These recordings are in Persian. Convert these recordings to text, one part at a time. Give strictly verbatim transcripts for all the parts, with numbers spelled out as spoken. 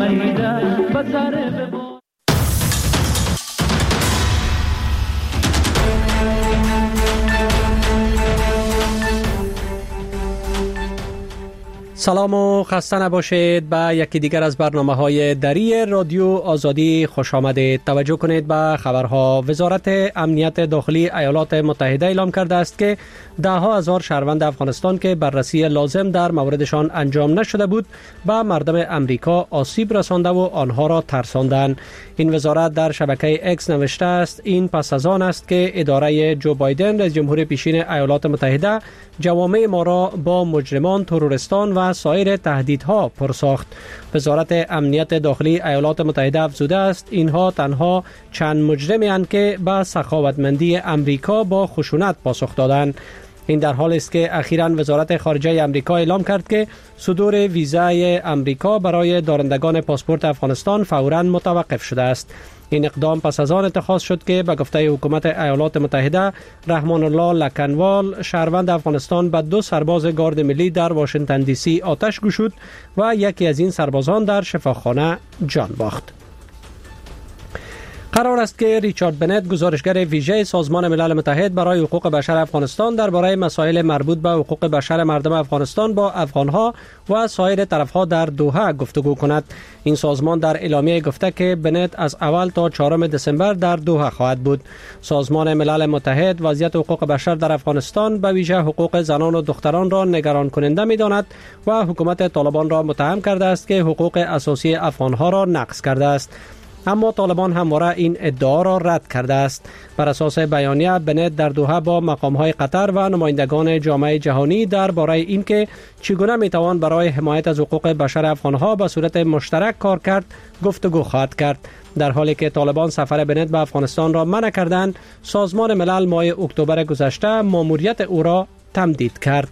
خریده بسر ببار. سلام و خسته نباشید. به یکی دیگر از برنامه‌های دری رادیو آزادی خوش آمدید. توجه کنید به خبرها. وزارت امنیت داخلی ایالات متحده اعلام کرده است که ده ها هزار شهروند افغانستان که بررسی لازم در موردشان انجام نشده بود به مردم امریکا آسیب رسانده و آنها را ترساندند. این وزارت در شبکه اکس نوشته است این پس از آن است که اداره جو بایدن رئیس جمهور پیشین ایالات متحده جوامع ما را با مجرمان، تروریستان و سایر تهدیدها پرساخت. وزارت امنیت داخلی ایالات متحده افزوده است اینها تنها چند مجرمی اند که به سخاوتمندی امریکا با خشونت پاسخ دادند. این در حالی است که اخیراً وزارت خارجه امریکا اعلام کرد که صدور ویزای امریکا برای دارندگان پاسپورت افغانستان فوراً متوقف شده است. این اقدام پس از آن اتخاذ شد که به گفته حکومت ایالات متحده رحمان الله لکنوال شهروند افغانستان به دو سرباز گارد ملی در واشنگتن دی سی آتش گشود و یکی از این سربازان در شفاخانه جان باخت. قرار است که ریچارد بنت گزارشگر ویژه سازمان ملل متحد برای حقوق بشر افغانستان درباره مسائل مربوط به حقوق بشر مردم افغانستان با افغانها و سایر طرفها در دوحه گفتگو کند. این سازمان در اعلامیه گفته که بنت از اول تا چهارم دسامبر در دوحه خواهد بود. سازمان ملل متحد وضعیت حقوق بشر در افغانستان به ویژه حقوق زنان و دختران را نگران کننده می‌داند و حکومت طالبان را متهم کرده است که حقوق اساسی افغانها را نقض کرده است. اما طالبان همواره این ادعا را رد کرده است. بر اساس بیانیه بنت در دوحه با مقام‌های قطر و نمایندگان جامعه جهانی درباره اینکه چگونه میتوان برای حمایت از حقوق بشر افغانها به صورت مشترک کار کرد گفتگو خواهد کرد. در حالی که طالبان سفر بنت به افغانستان را منع کردند، سازمان ملل ماه اکتبر گذشته ماموریت او را تمدید کرد.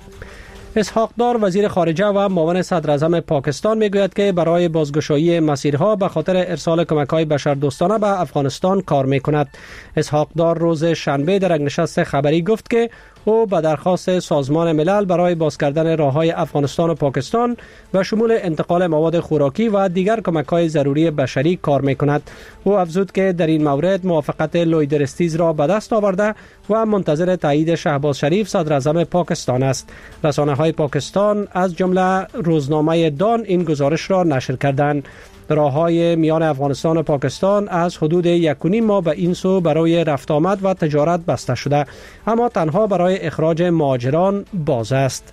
اسحاق دار وزیر خارجه و معاون صدر اعظم پاکستان میگوید که برای بازگشایی مسیرها به خاطر ارسال کمک‌های بشردوستانه به افغانستان کار میکند. اسحاق دار روز شنبه در یک نشست خبری گفت که او به درخواست سازمان ملل برای باز کردن راه‌های افغانستان و پاکستان و شمول انتقال مواد خوراکی و دیگر کمک‌های ضروری بشری کار می‌کند. او افزود که در این مورد موافقت لوید رستیز را به دست آورده و منتظر تایید شهباز شریف صدر اعظم پاکستان است. رسانه‌های پاکستان از جمله روزنامه دان این گزارش را نشر کردند. راه‌های میان افغانستان و پاکستان از حدود یک و نیم ماه به این سو برای رفت آمد و تجارت بسته شده، اما تنها برای اخراج مهاجران باز است.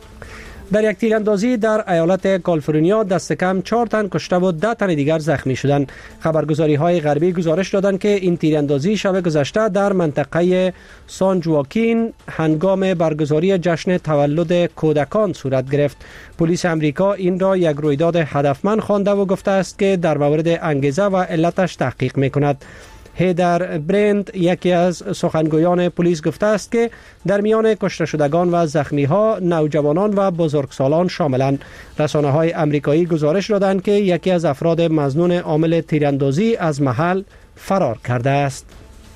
در یک تیراندازی در ایالت کالیفرنیا دست کم چهار تن کشته و ده تن دیگر زخمی شدند. خبرگزاری‌های غربی گزارش دادند که این تیراندازی شب گذشته در منطقه سان جواکین هنگام برگزاری جشن تولد کودکان صورت گرفت. پلیس امریکا این را یک رویداد هدفمند خوانده و گفته است که در مورد انگیزه و علتش تحقیق می‌کند. هیدر برند یکی از سخنگویان پلیس گفته است که در میان کشته شدگان و زخمی ها نوجوانان و بزرگسالان شاملند. رسانه های امریکایی گزارش دادند که یکی از افراد مظنون عامل تیراندازی از محل فرار کرده است.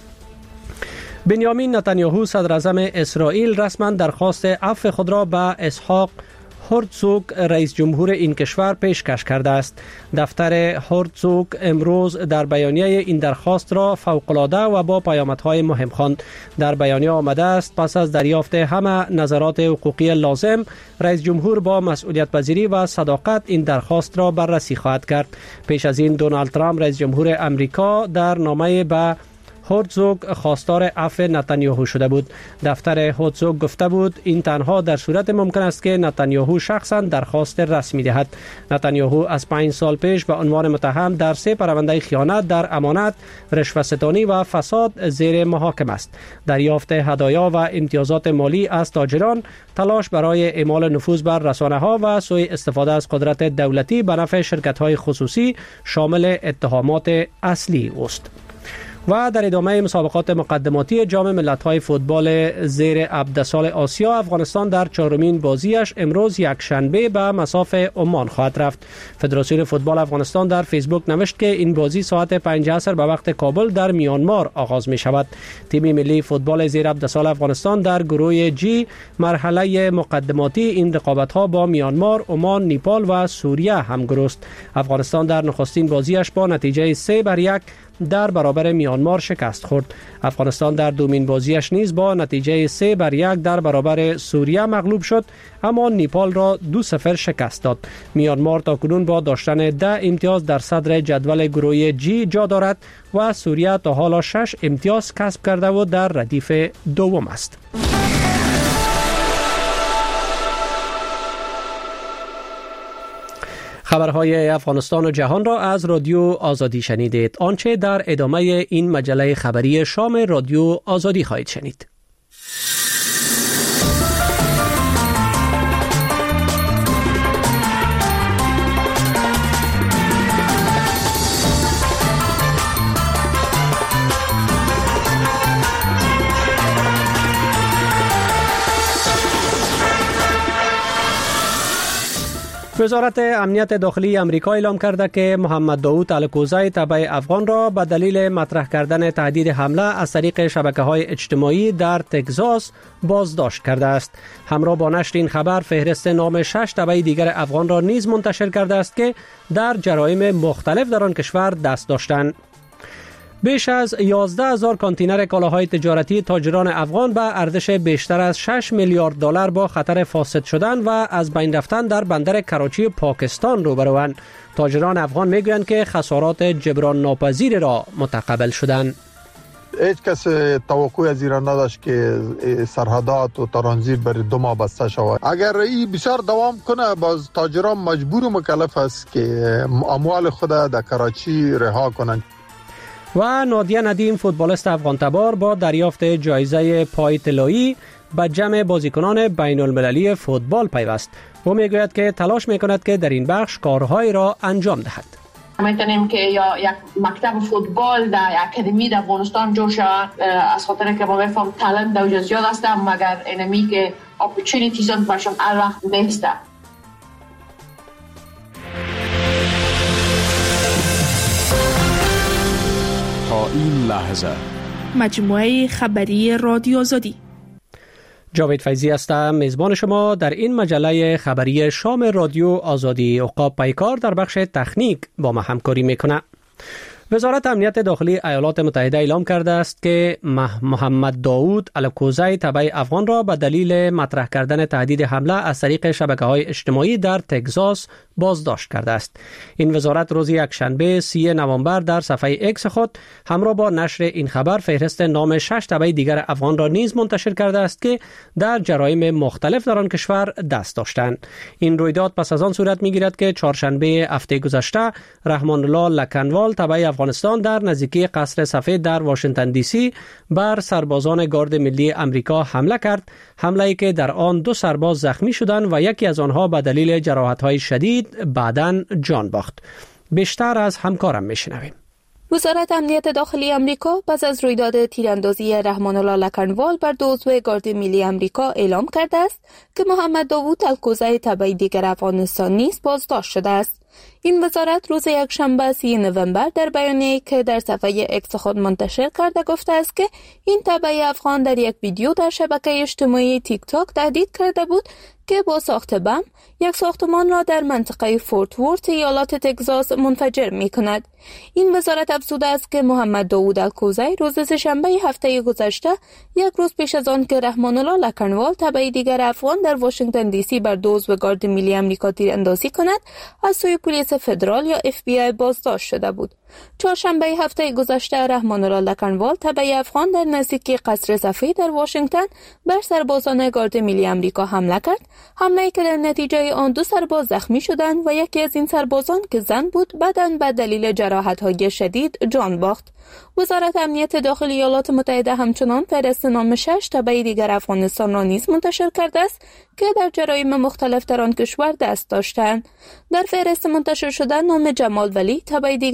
بنیامین نتانیاهو صدر اعظم اسرائیل رسما درخواست عفو خود را به اسحاق هرتزوگ رئیس جمهور این کشور پیشکش کرده است. دفتر هرتزوگ امروز در بیانیه این درخواست را فوق‌العاده و با پیامدهای مهم خواند. در بیانیه آمده است پس از دریافت همه نظرات حقوقی لازم، رئیس جمهور با مسئولیت پذیری و صداقت این درخواست را بررسی خواهد کرد. پیش از این دونالد ترامپ رئیس جمهور امریکا در نامه به هرتزوگ خواستار عفو نتانیاهو شده بود. دفتر هرتزوگ گفته بود این تنها در صورت ممکن است که نتانیاهو شخصا درخواست رسمی دهد. نتانیاهو از پنج سال پیش به عنوان متهم در سه پرونده خیانت در امانت، رشوه‌ستانی و فساد زیر محاکمه است. دریافت هدایا و امتیازات مالی از تاجران، تلاش برای اعمال نفوذ بر رسانه‌ها و سوء استفاده از قدرت دولتی به نفع شرکت‌های خصوصی شامل اتهامات اصلی است. و در ادامه مسابقات مقدماتی جام ملت‌های فوتبال زیر هفده سال آسیا، افغانستان در چهارمین بازیش امروز یک شنبه به مصاف عمان خواهد رفت. فدراسیون فوتبال افغانستان در فیسبوک نوشت که این بازی ساعت پنج عصر به وقت کابل در میانمار آغاز می شود. تیم ملی فوتبال زیر هفده سال افغانستان در گروه جی مرحله مقدماتی این رقابت‌ها با میانمار، عمان، نیپال و سوریه همگرو است. افغانستان در نخستین بازیش با نتیجه سه بر یک در برابر میانمار شکست خورد. افغانستان در دومین بازیش نیز با نتیجه سه بر یک در برابر سوریه مغلوب شد، اما نیپال را دو صفر شکست داد. میانمار تاکنون با داشتن ده امتیاز در صدر جدول گروه جی جا دارد و سوریه تا حالا شش امتیاز کسب کرده و در ردیف دوم است. خبرهای افغانستان و جهان را از رادیو آزادی شنیدید. آنچه در ادامه این مجله خبری شام رادیو آزادی خواهید شنید. وزارت امنیت داخلی امریکا اعلام کرده که محمد داوود الکوزی تبع افغان را به دلیل مطرح کردن تهدید حمله از طریق شبکه‌های اجتماعی در تگزاس بازداشت کرده است. همراه با نشر این خبر فهرست نام شش تبع دیگر افغان را نیز منتشر کرده است که در جرایم مختلف در آن کشور دست داشتند. بیش از یازده هزار کانتینر کالاهای تجارتی تاجران افغان به ارزش بیشتر از شش میلیارد دلار با خطر فاسد شدن و از بین رفتن در بندر کراچی پاکستان روبروند. تاجران افغان میگویند که خسارات جبران ناپذیر را متقبل شدند. هیچ کس توقع از ایران نداشت که سرحدات و ترانزیت برای دو ماه بسته شود. اگر این بسیار دوام کنه باز تاجران مجبور و مکلف است که اموال خود در کراچی رها کنند. و نادیه ندیم فوتبالیست افغان تبار با دریافت جایزه پای طلایی به جمع بازیکنان بین المللی فوتبال پیوست. او میگوید که تلاش میکند که در این بخش کارهای را انجام دهد. میتونیم که یا یک مکتب فوتبال در اکادمی در افغانستان جور شود، از خاطر که ما میفهم تالنت در اونجا زیاد است، مگر اینمی که اپورتونیتیز هم برشون هر وقت نیست. تا این لحظه مجموعه خبری رادیو آزادی. جاوید فیضی هستم، میزبان شما در این مجله خبری شام رادیو آزادی. عقاب پیکار در بخش تکنیک با ما همکاری میکنه. وزارت امنیت داخلی ایالات متحده اعلام کرده است که محمد داوود الکوزی تبع افغان را به دلیل مطرح کردن تهدید حمله از طریق شبکه‌های اجتماعی در تگزاس بازداشت کرده است. این وزارت روز یکشنبه سی نوامبر در صفحه اکس خود همراه با نشر این خبر فهرست نام شش تبع دیگر افغان را نیز منتشر کرده است که در جرایم مختلف در آن کشور دست داشتند. این رویداد پس از آن صورت می‌گیرد که چهارشنبه هفته گذشته رحمان الله لکنوال تبع افغانستان در نزدیکی قصر سفید در واشنگتن دی سی بر سربازان گارد ملی امریکا حمله کرد، حمله‌ای که در آن دو سرباز زخمی شدند و یکی از آنها به دلیل جراحت‌های شدید بعداً جان باخت. بیشتر از همکارم میشنویم. وزارت امنیت داخلی امریکا پس از رویداد تیراندازی رحمان الله لکنوال بر دو عضو گارد ملی امریکا اعلام کرده است که محمد داوود الکوزی تبع دیگر افغانستان نیز بازداشت شده است. این وزارت روز یکشنبه سی نوامبر در بیانیه‌ای که در صفحه اکس خود منتشر کرده گفته است که این تبع افغان در یک ویدیو در شبکه اجتماعی تیک تاک تهدید کرده بود که با ساخت بم یک ساختمان را در منطقه فورت ورت ایالات تگزاس منفجر می کند. این وزارت افزوده است که محمد داوود الکوزی روز سه‌شنبه هفته گذشته، یک روز پیش از آن که رحمان الله لکنوال تبع دیگر افغان در واشنگتن دی سی بر دو عضو گارد ملی امریکا تیراندازی کند، از سوی پلیس فدرال یا اف بی آی بازداشت شده بود. چهارشنبه هفته گذشته رحمان الله لکنوال تبع افغان در نزدیکی قصر سفید در واشنگتن بر سربازان گارد ملی امریکا حمله کرد، حمله‌ای که در نتیجه آن دو سرباز زخمی شدند و یکی از این سربازان که زن بود بعداً به دلیل جراحت‌های شدید جان باخت. وزارت امنیت داخلی ایالات متحده همچنان فهرست نام شش تبع دیگر افغانستان را نیز منتشر کرده است که در جرایم مختلف در آن کشور دست داشتند. در فهرست منتشر شده نام جمال ولی تبع دیگر افغانستان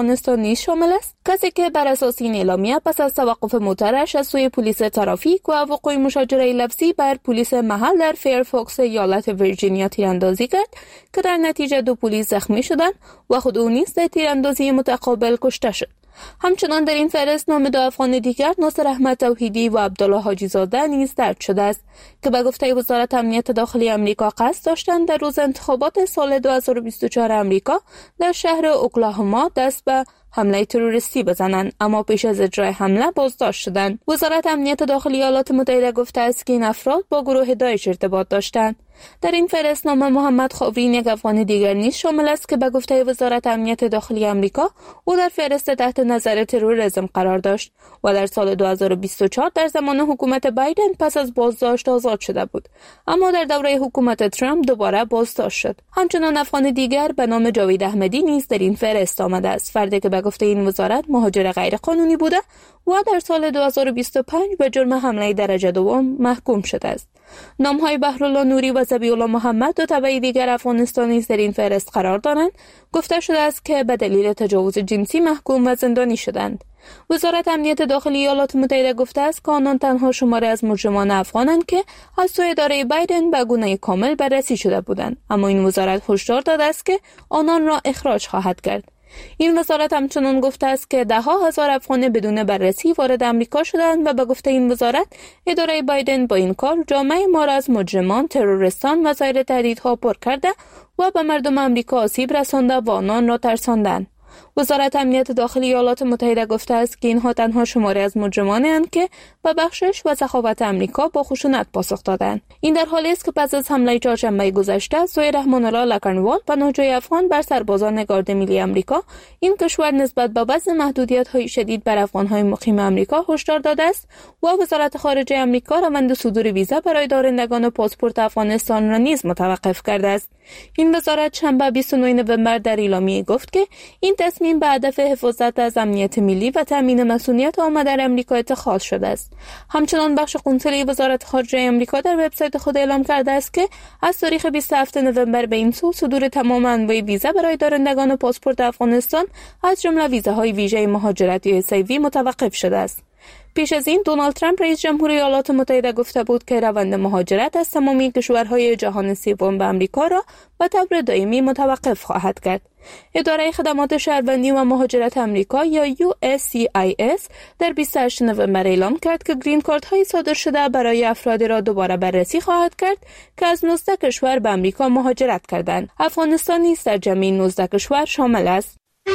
افغانستان نیز شامل است، کسی که بر اساس این اعلامیه پس از توقف موترش از سوی پلیس ترافیک و وقوع مشاجره لفظی بر پلیس محل در فیرفاکس ایالت ویرجینیا تیراندازی کرد که در نتیجه دو پلیس زخمی شدند و خود او نیز در تیراندازی متقابل کشته شد. همچنان در این فهرست نام دو افغان دیگر ناصر احمد توحیدی و عبدالله حاجی زاده نیز درج شده است که به گفته وزارت امنیت داخلی آمریکا قصد داشتند در روز انتخابات سال دو هزار و بیست و چهار آمریکا در شهر اوکلاهوما دست به حمله تروریستی بزنند، اما پیش از اجرای حمله بازداشت شدند. وزارت امنیت داخلی ایالات متحده گفته است که این افراد با گروه داعش ارتباط داشتند. در این فهرست نام محمد خاورین یک افغان دیگر نیز شامل است که به گفته وزارت امنیت داخلی آمریکا او در فهرست تحت نظر تروریسم قرار داشت و در سال دو هزار و بیست و چهار در زمان حکومت بایدن پس از بازداشت آزاد شده بود، اما در دوره حکومت ترامپ دوباره بازداشت شد. همچنان افغان دیگر به نام جاوید احمدی نیز در این فهرست آمده است، فردی که به گفته این وزارت مهاجر غیرقانونی بوده و در سال دو هزار و بیست و پنج به جرم حمله درجه دوم محکوم شده است. نام‌های بهرالله نوری و ذبیح الله محمد دو تبع دیگر افغانستانی در این فهرست قرار دارند. گفته شده است که به دلیل تجاوز جنسی محکوم و زندانی شدند. وزارت امنیت داخلی ایالات متحده گفته است که آنان تنها شماره از مجرمان افغانند که از سوی اداره بایدن به گونه کامل بررسی شده بودند، اما این وزارت هشدار داده است که آنان را اخراج خواهد کرد. این وزارت همچنان گفته است که ده ها هزار افغان بدون بررسی وارد آمریکا شدند و به گفته این وزارت اداره بایدن با این کار جامعه ما را از مجرمان، تروریستان و سایر تهدیدها پر کرده و به مردم آمریکا آسیب رسانده و آنان را ترساندند. وزارت امنیت داخلی ایالات متحده گفته است که اینها تنها شماره از مجرمانی اند که به بخشش و سخاوت آمریکا با خشونت پاسخ دادند. این در حالی است که پس از حمله چهارشنبه گذشته سوی رحمان الله لکنوال پناهجوی افغان بر سربازان گارد ملی آمریکا، این کشور نسبت به وضع محدودیت‌های شدید بر افغان‌های مقیم آمریکا هشدار داده است و وزارت خارجه آمریکا روند صدور ویزا برای دارندگان پاسپورت افغانستان را نیز متوقف کرده است. این وزارت شنبه بیست و نه نوامبر در اعلامیه گفت که این تصمیم به هدف حفاظت از امنیت ملی و تامین مسئولیت عامه در آمریکا اتخاذ شده است. همچنان بخش قنصلی وزارت خارجه آمریکا در وبسایت خود اعلام کرده است که از تاریخ بیست و هفتم نوامبر به این سو صدور تمام انواع ویزا برای دارندگان پاسپورت افغانستان از جمله ویزاهای ویژه مهاجرت یا اس ای وی متوقف شده است. پیش از این دونالد ترامپ رئیس جمهور ایالات متحده گفته بود که روند مهاجرت از تمامی کشورهای جهان سوم به آمریکا را به طور دائمی متوقف خواهد کرد. اداره خدمات شهروندی و مهاجرت آمریکا یا یو اس سی آی اس در بیست و هشتم نوامبر اعلام کرد که گرین کارت های صادر شده برای افرادی را دوباره بررسی خواهد کرد که از نوزده کشور به آمریکا مهاجرت کردند. افغانستان نیز در جمعی نوزده کشور شامل است.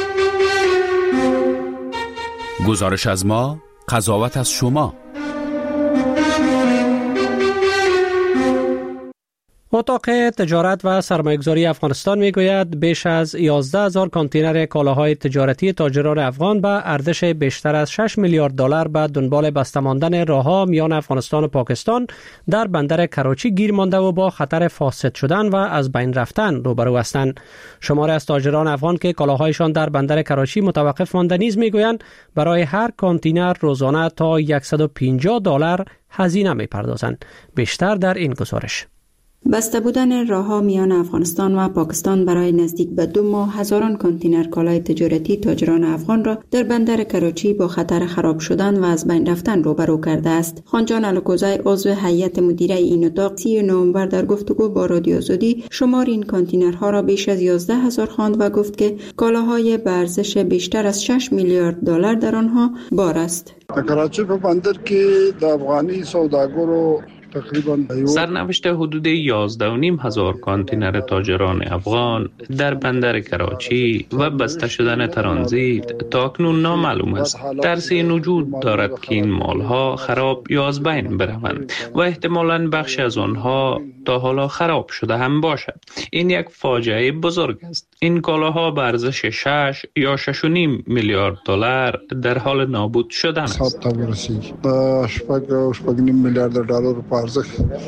گزارش از ما، قضاوت از شما. اتاق تجارت و سرمایه‌گذاری افغانستان میگوید بیش از یازده هزار کانتینر کالاهای تجارتی تاجران افغان به ارزش بیشتر از شش میلیارد دلار به دنبال بسته ماندن راه‌ها میان افغانستان و پاکستان در بندر کراچی گیر مانده و با خطر فاسد شدن و از بین رفتن روبرو هستند. شماری از تاجران افغان که کالاهایشان در بندر کراچی متوقف مانده نیز میگویند برای هر کانتینر روزانه تا صد و پنجاه دلار هزینه میپردازند. بیشتر در این گزارش. بسته بودن راه‌ها میان افغانستان و پاکستان برای نزدیک به دو ماه هزاران کانتینر کالای تجارتی تاجران افغان را در بندر کراچی با خطر خراب شدن و از بین رفتن روبرو کرده است. خانجان الکوزی عضو هیئت مدیره این اتاق سی نوامبر در گفتگو با رادیو آزادی شمار این کانتینرها را بیش از یازده هزار خواند و گفت که کالاهای به ارزش بیشتر از شش میلیارد دلار در آنها بار است. در کراچی په بندر کې د افغاني سوداګرو سرنوشت حدود یازده و نیم هزار کانتینر تاجران افغان در بندر کراچی و بسته شدن ترانزیت تا اکنون نامعلوم است. ترس این وجود دارد که این مالها خراب یا از بین بروند و احتمالاً بخش از آنها تا حالا خراب شده هم باشد. این یک فاجعه بزرگ است. این کالاها به ارزش شش یا شش و نیم میلیارد دلار در حال نابود شدن است. میلیارد دلار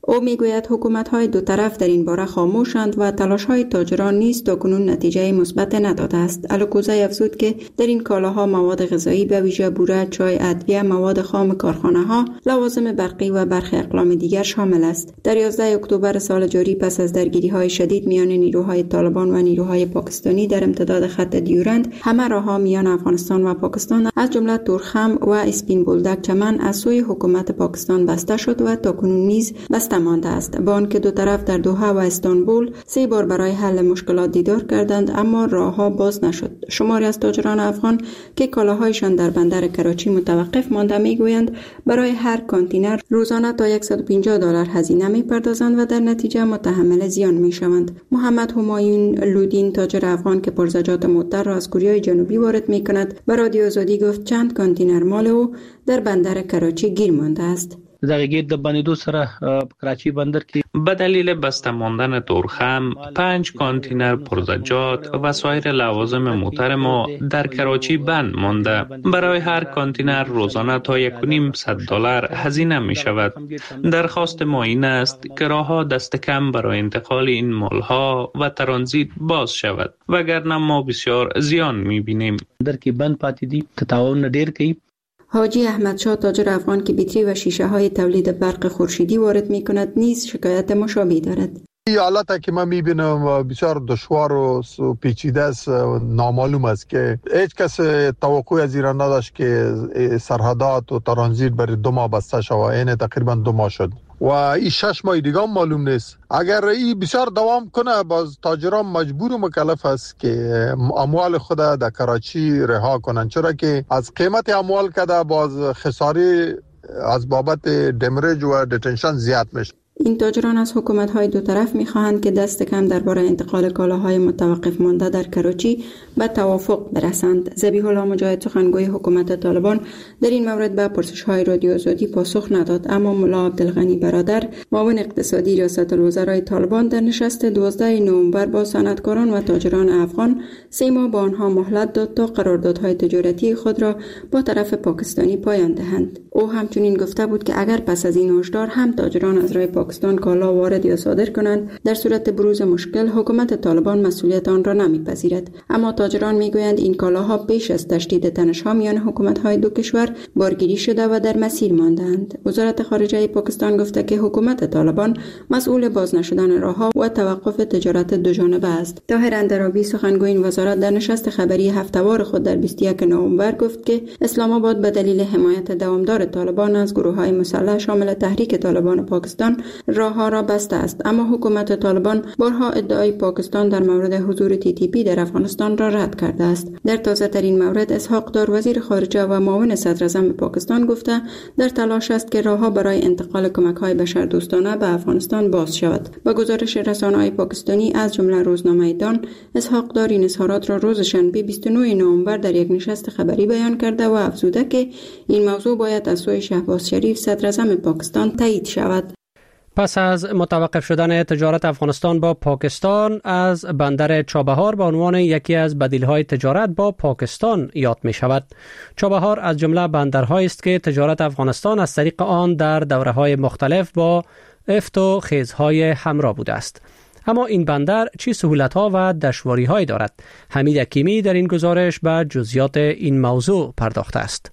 او میگوید حکومت‌های دو طرف در این باره خاموشند و تلاش‌های تاجران نیز تاکنون نتیجه مثبت نداده است. الکوزی افزود که در این کالاها مواد غذایی به ویژه بوره، چای، ادویه، مواد خام کارخانه‌ها، لوازم برقی و برخی اقلام دیگر شامل است. در یازده اکتبر سال جاری پس از درگیری‌های شدید میان نیروهای طالبان و نیروهای پاکستانی در امتداد خط دیورند، همه راه‌ها میان افغانستان و پاکستان از جمله تورخم و اسپین بولدک چمن از سوی حکومت پاکستان بسته شد و تاکنون نیز بسته مانده است. با آنکه دو طرف در دوحه و استانبول سه بار برای حل مشکلات دیدار کردند، اما راه‌ها باز نشد. شماری از تاجران افغان که کالاهایشان در بندر کراچی متوقف مانده میگویند برای هر کانتینر روزانه تا صد و پنجاه دلار هزینه میپردازند و در نتیجه متحمل زیان میشوند. محمد همایون لودین، تاجر افغان که پرزجاج مدر را از کوریای جنوبی وارد میکند، به رادیو آزادی گفت چند کانتینر مال او در بندر کراچی گیر مانده است. دغه گیت د باندې سره کراچی بندر کې به دلیل بسته ماندن تورخم پنج کانتینر پرزجاج و سایر لوازم موتر ما در کراچی بند مانده. برای هر کانتینر روزانه تا یک و نیم صد دلار هزینه می شود. درخواست ما این است که راه‌ها دست کم برای انتقال این مالها و ترانزیت باز شود، وگرنه ما بسیار زیان می بینیم. در کې بند پاتې دي تطاون ډیر کوي. حاجی احمد شاه، تاجر افغان که بیتری و شیشه های تولید برق خورشیدی وارد می کند، نیز شکایت مشابهی دارد. این حالت که من میبینم بسیار دشوار و پیچیده است، نامعلوم است که هیچ کس توقع از ایران نداشت که سرحدات و ترانزیت برای دو ماه بسته شود. این تقریبا دو ماه شد و این شش ماه دیگه هم معلوم نیست. اگر این بسیار دوام کنه، باز تاجران مجبور و مکلف است که اموال خود در کراچی رها کنند، چرا که از قیمت اموال کده باز خساری از بابت دمرج و دتنشن زیاد میشه. این تاجران از حکومت‌های دو طرف می‌خواهند که دست کم درباره انتقال کالاهای متوقف مانده در کراچی به توافق برسند. ذبیح الله مجاهد، سخنگوی حکومت طالبان، در این مورد به پرسش‌های رادیو آزادی پاسخ نداد، اما ملا عبدالغنی برادر، معاون اقتصادی ریاست الوزرای طالبان، در نشست دوازده نوامبر با صنعتکاران و تاجران افغان سه ماه به آنها مهلت داد تا قراردادهای تجارتی خود را با طرف پاکستانی پایان دهند. او همچنین گفته بود که اگر پس از این هشدار هم تاجران از راه پاکستان کالا وارد یا صادر کنند، در صورت بروز مشکل حکومت طالبان مسئولیت آن را نمیپذیرد. اما تاجران میگویند این کالاها پیش از تشدید تنش‌ها میان حکومت‌های دو کشور بارگیری شده و در مسیر ماندند. وزارت خارجه پاکستان گفته که حکومت طالبان مسئول باز نشدن راه‌ها و توقف تجارت دوجانبه است. طاهر اندرابی، سخنگوی این وزارت، در نشست خبری هفته‌وار خود در بیست و یک نوامبر گفت که اسلام آباد به دلیل حمایت دوامدار طالبان از گروه‌های مسلح شامل تحریک طالبان پاکستان راه‌ها را بسته است، اما حکومت طالبان بارها ادعای پاکستان در مورد حضور تی تی پی در افغانستان را رد کرده است. در تازه ترین مورد، اسحاق دار، وزیر خارجه و معاون صدر اعظم پاکستان، گفته در تلاش است که راه‌ها برای انتقال کمک‌های بشردوستانه به افغانستان باز شود. با گزارش رسانه‌های پاکستانی از جمله روزنامه دان، اسحاق دار این اظهارات را روز شنبه بیست و نه نوامبر در یک نشست خبری بیان کرده و افزوده که این موضوع باید از سوی شهباز شریف، صدر اعظم پاکستان، تایید شود. پس از متوقف شدن تجارت افغانستان با پاکستان، از بندر چابهار به عنوان یکی از بدیل‌های تجارت با پاکستان یاد می شود. چابهار از جمله بندرهایی است که تجارت افغانستان از طریق آن در دوره‌های مختلف با افت و خیزهای همراه بوده است. اما این بندر چه سهولت‌ها و دشواری‌هایی دارد؟ حمید حکیمی در این گزارش به جزئیات این موضوع پرداخته است.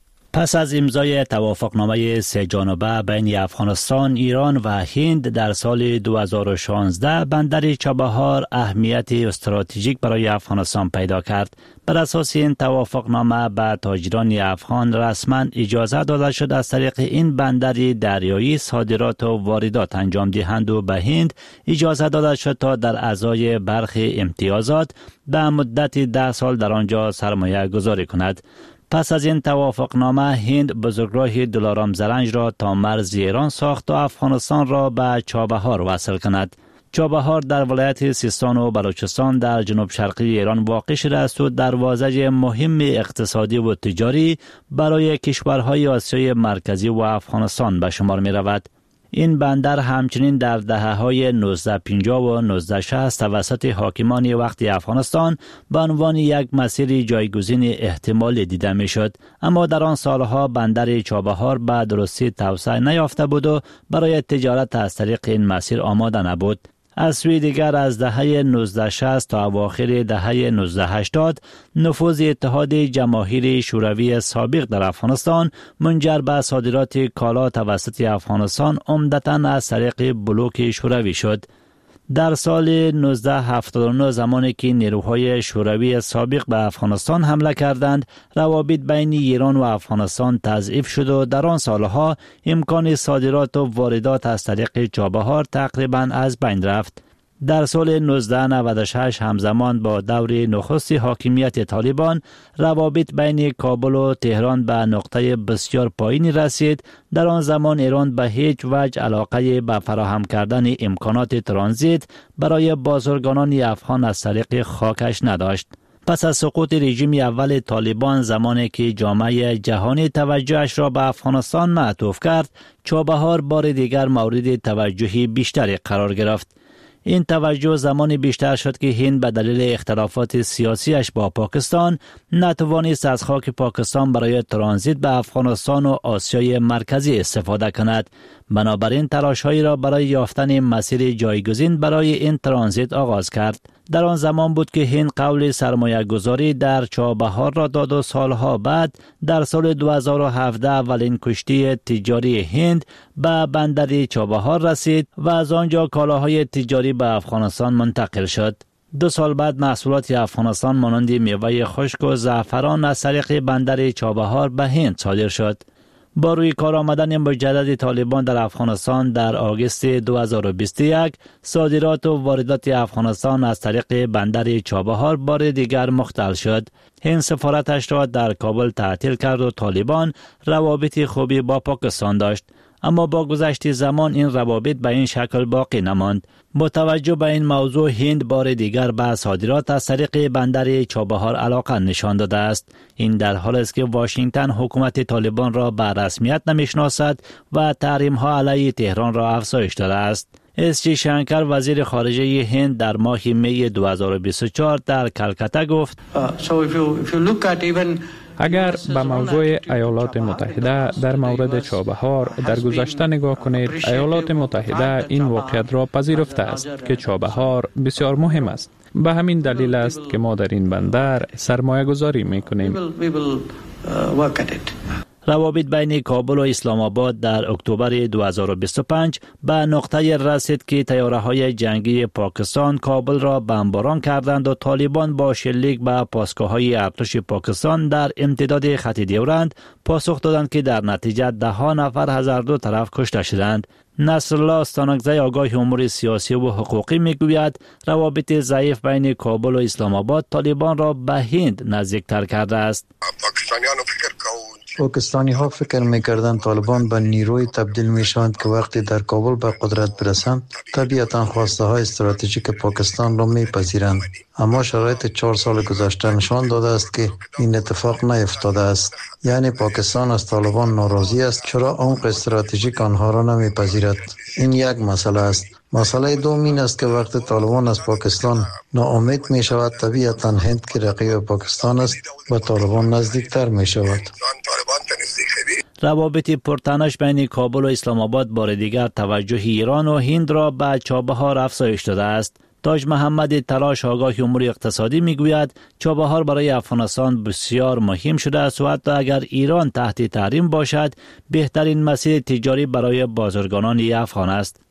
پس از امضای توافقنامه سه جانبه بین افغانستان، ایران و هند در سال دو هزار و شانزده، بندر چابهار اهمیت استراتژیک برای افغانستان پیدا کرد. بر اساس این توافقنامه به تاجران افغان رسما اجازه داده شد از طریق این بندر دریایی صادرات و واردات انجام دهند و به هند اجازه داده شد تا در ازای برخی امتیازات به مدت ده سال در آنجا سرمایه گذاری کند. پس از این توافقنامه، هند بزرگراه دلارام زرنج را تا مرز ایران ساخت تا افغانستان را به چابهار وصل کند. چابهار در ولایت سیستان و بلوچستان در جنوب شرقی ایران واقع شده است و دروازه مهم اقتصادی و تجاری برای کشورهای آسیای مرکزی و افغانستان به شمار می رود. این بندر همچنین در دهه‌های نوزده پنجاه و نوزده شصت توسط حاکمان وقتی افغانستان به عنوان یک مسیر جایگزین احتمالی دیده میشد، اما در آن سالها بندر چابهار به درستی توسعه نیافته بود و برای تجارت از طریق این مسیر آماده نبود. از سوی دیگر از دهه نوزده شصت تا اواخر دهه نوزده هشتاد نفوذ اتحاد جماهیر شوروی سابق در افغانستان منجر به صادرات کالا توسط افغانستان عمدتاً از طریق بلوک شوروی شد. در سال نوزده هفتاد و نه زمانی که نیروهای شوروی سابق به افغانستان حمله کردند، روابط بین ایران و افغانستان تضعیف شد و در آن سالها امکان صادرات و واردات از طریق چابهار تقریباً از بین رفت. در سال نوزده نود و شش همزمان با دور نخست حاکمیت طالبان روابط بین کابل و تهران به نقطه بسیار پایینی رسید. در آن زمان ایران به هیچ وجه علاقه به فراهم کردن امکانات ترانزیت برای بازرگانان افغان از طریق خاکش نداشت. پس از سقوط رژیم اول طالبان زمانی که جامعه جهانی توجهش را به افغانستان معطوف کرد، چابهار بار دیگر مورد توجه بیشتری قرار گرفت. این توجه زمانی بیشتر شد که هند به دلیل اختلافات سیاسیش با پاکستان نتوانست از خاک پاکستان برای ترانزیت به افغانستان و آسیای مرکزی استفاده کند. بنابراین تلاش‌هایی را برای یافتن مسیر جایگزین برای این ترانزیت آغاز کرد. در آن زمان بود که هند قول سرمایه گذاری در چابهار را داد و سالها بعد در سال دو هزار و هفده اولین کشتی تجاری هند به بندر چابهار رسید و از آنجا کالاهای تجاری به افغانستان منتقل شد. دو سال بعد محصولات افغانستان مانند میوه خشک و زعفران از طریق بندر چابهار به هند صادر شد. با روی کار آمدن مجدد طالبان در افغانستان در آگوست دو هزار و بیست و یک، صادرات و واردات افغانستان از طریق بندر چابهار بار دیگر مختل شد. هند سفارتش را در کابل تعطیل کرد و طالبان روابط خوبی با پاکستان داشت. اما با گذشت زمان این روابط به این شکل باقی نماند. با توجه به این موضوع هند بار دیگر به صادرات از طریق بندر چابهار علاقه نشان داده است. این در حالی است که واشنگتن حکومت طالبان را به رسمیت نمیشناسد و تحریم ها علیه تهران را افزایش داده است. اس جی شنکر وزیر خارجه هند در ماه می دو هزار و بیست و چهار در کلکته گفت اگر به موضوع ایالات متحده در مورد چابهار در گذشته نگاه کنید، ایالات متحده این واقعیت را پذیرفته است که چابهار بسیار مهم است. به همین دلیل است که ما در این بندر سرمایه گذاری می کنیم. روابط بین کابل و اسلام آباد در اکتبر دو هزار و بیست و پنج به نقطه رسید که طیاره‌های جنگی پاکستان کابل را بمباران کردند و طالبان با شلیک به پاسگاه‌های ارتش پاکستان در امتداد خط ډیورند پاسخ دادند که در نتیجه ده ها نفر از هر دو طرف کشته شدند. نصرالله استانکزی آگاه امور سیاسی و حقوقی میگوید روابط ضعیف بین کابل و اسلام آباد طالبان را به هند نزدیکتر کرده است. پاکستانی ها فکر میکردن طالبان به نیروی تبدیل میشوند که وقتی در کابل به قدرت برسند طبیعتا خواسته های استراتژیک پاکستان را میپذیرند، اما شرایط چهار سال گذشته نشان داده است که این اتفاق نیفتاده است. یعنی پاکستان از طالبان ناراضی است چرا عمق استراتژیک آنها را نمیپذیرد. این یک مسئله است. مسئله دوم این است که وقتی طالبان از پاکستان ناامید می شود طبیعتا هند که رقیب پاکستان است و طالبان نزدیکتر می شود. روابط پرتنش بین کابل و اسلام آباد بار دیگر توجه ایران و هند را به چابهار افزایش داده است. تاج محمد تلاش آگاه امور اقتصادی میگوید چابهار برای افغانستان بسیار مهم شده است و حتی اگر ایران تحت تحریم باشد بهترین مسیر تجاری برای بازرگانان افغان است.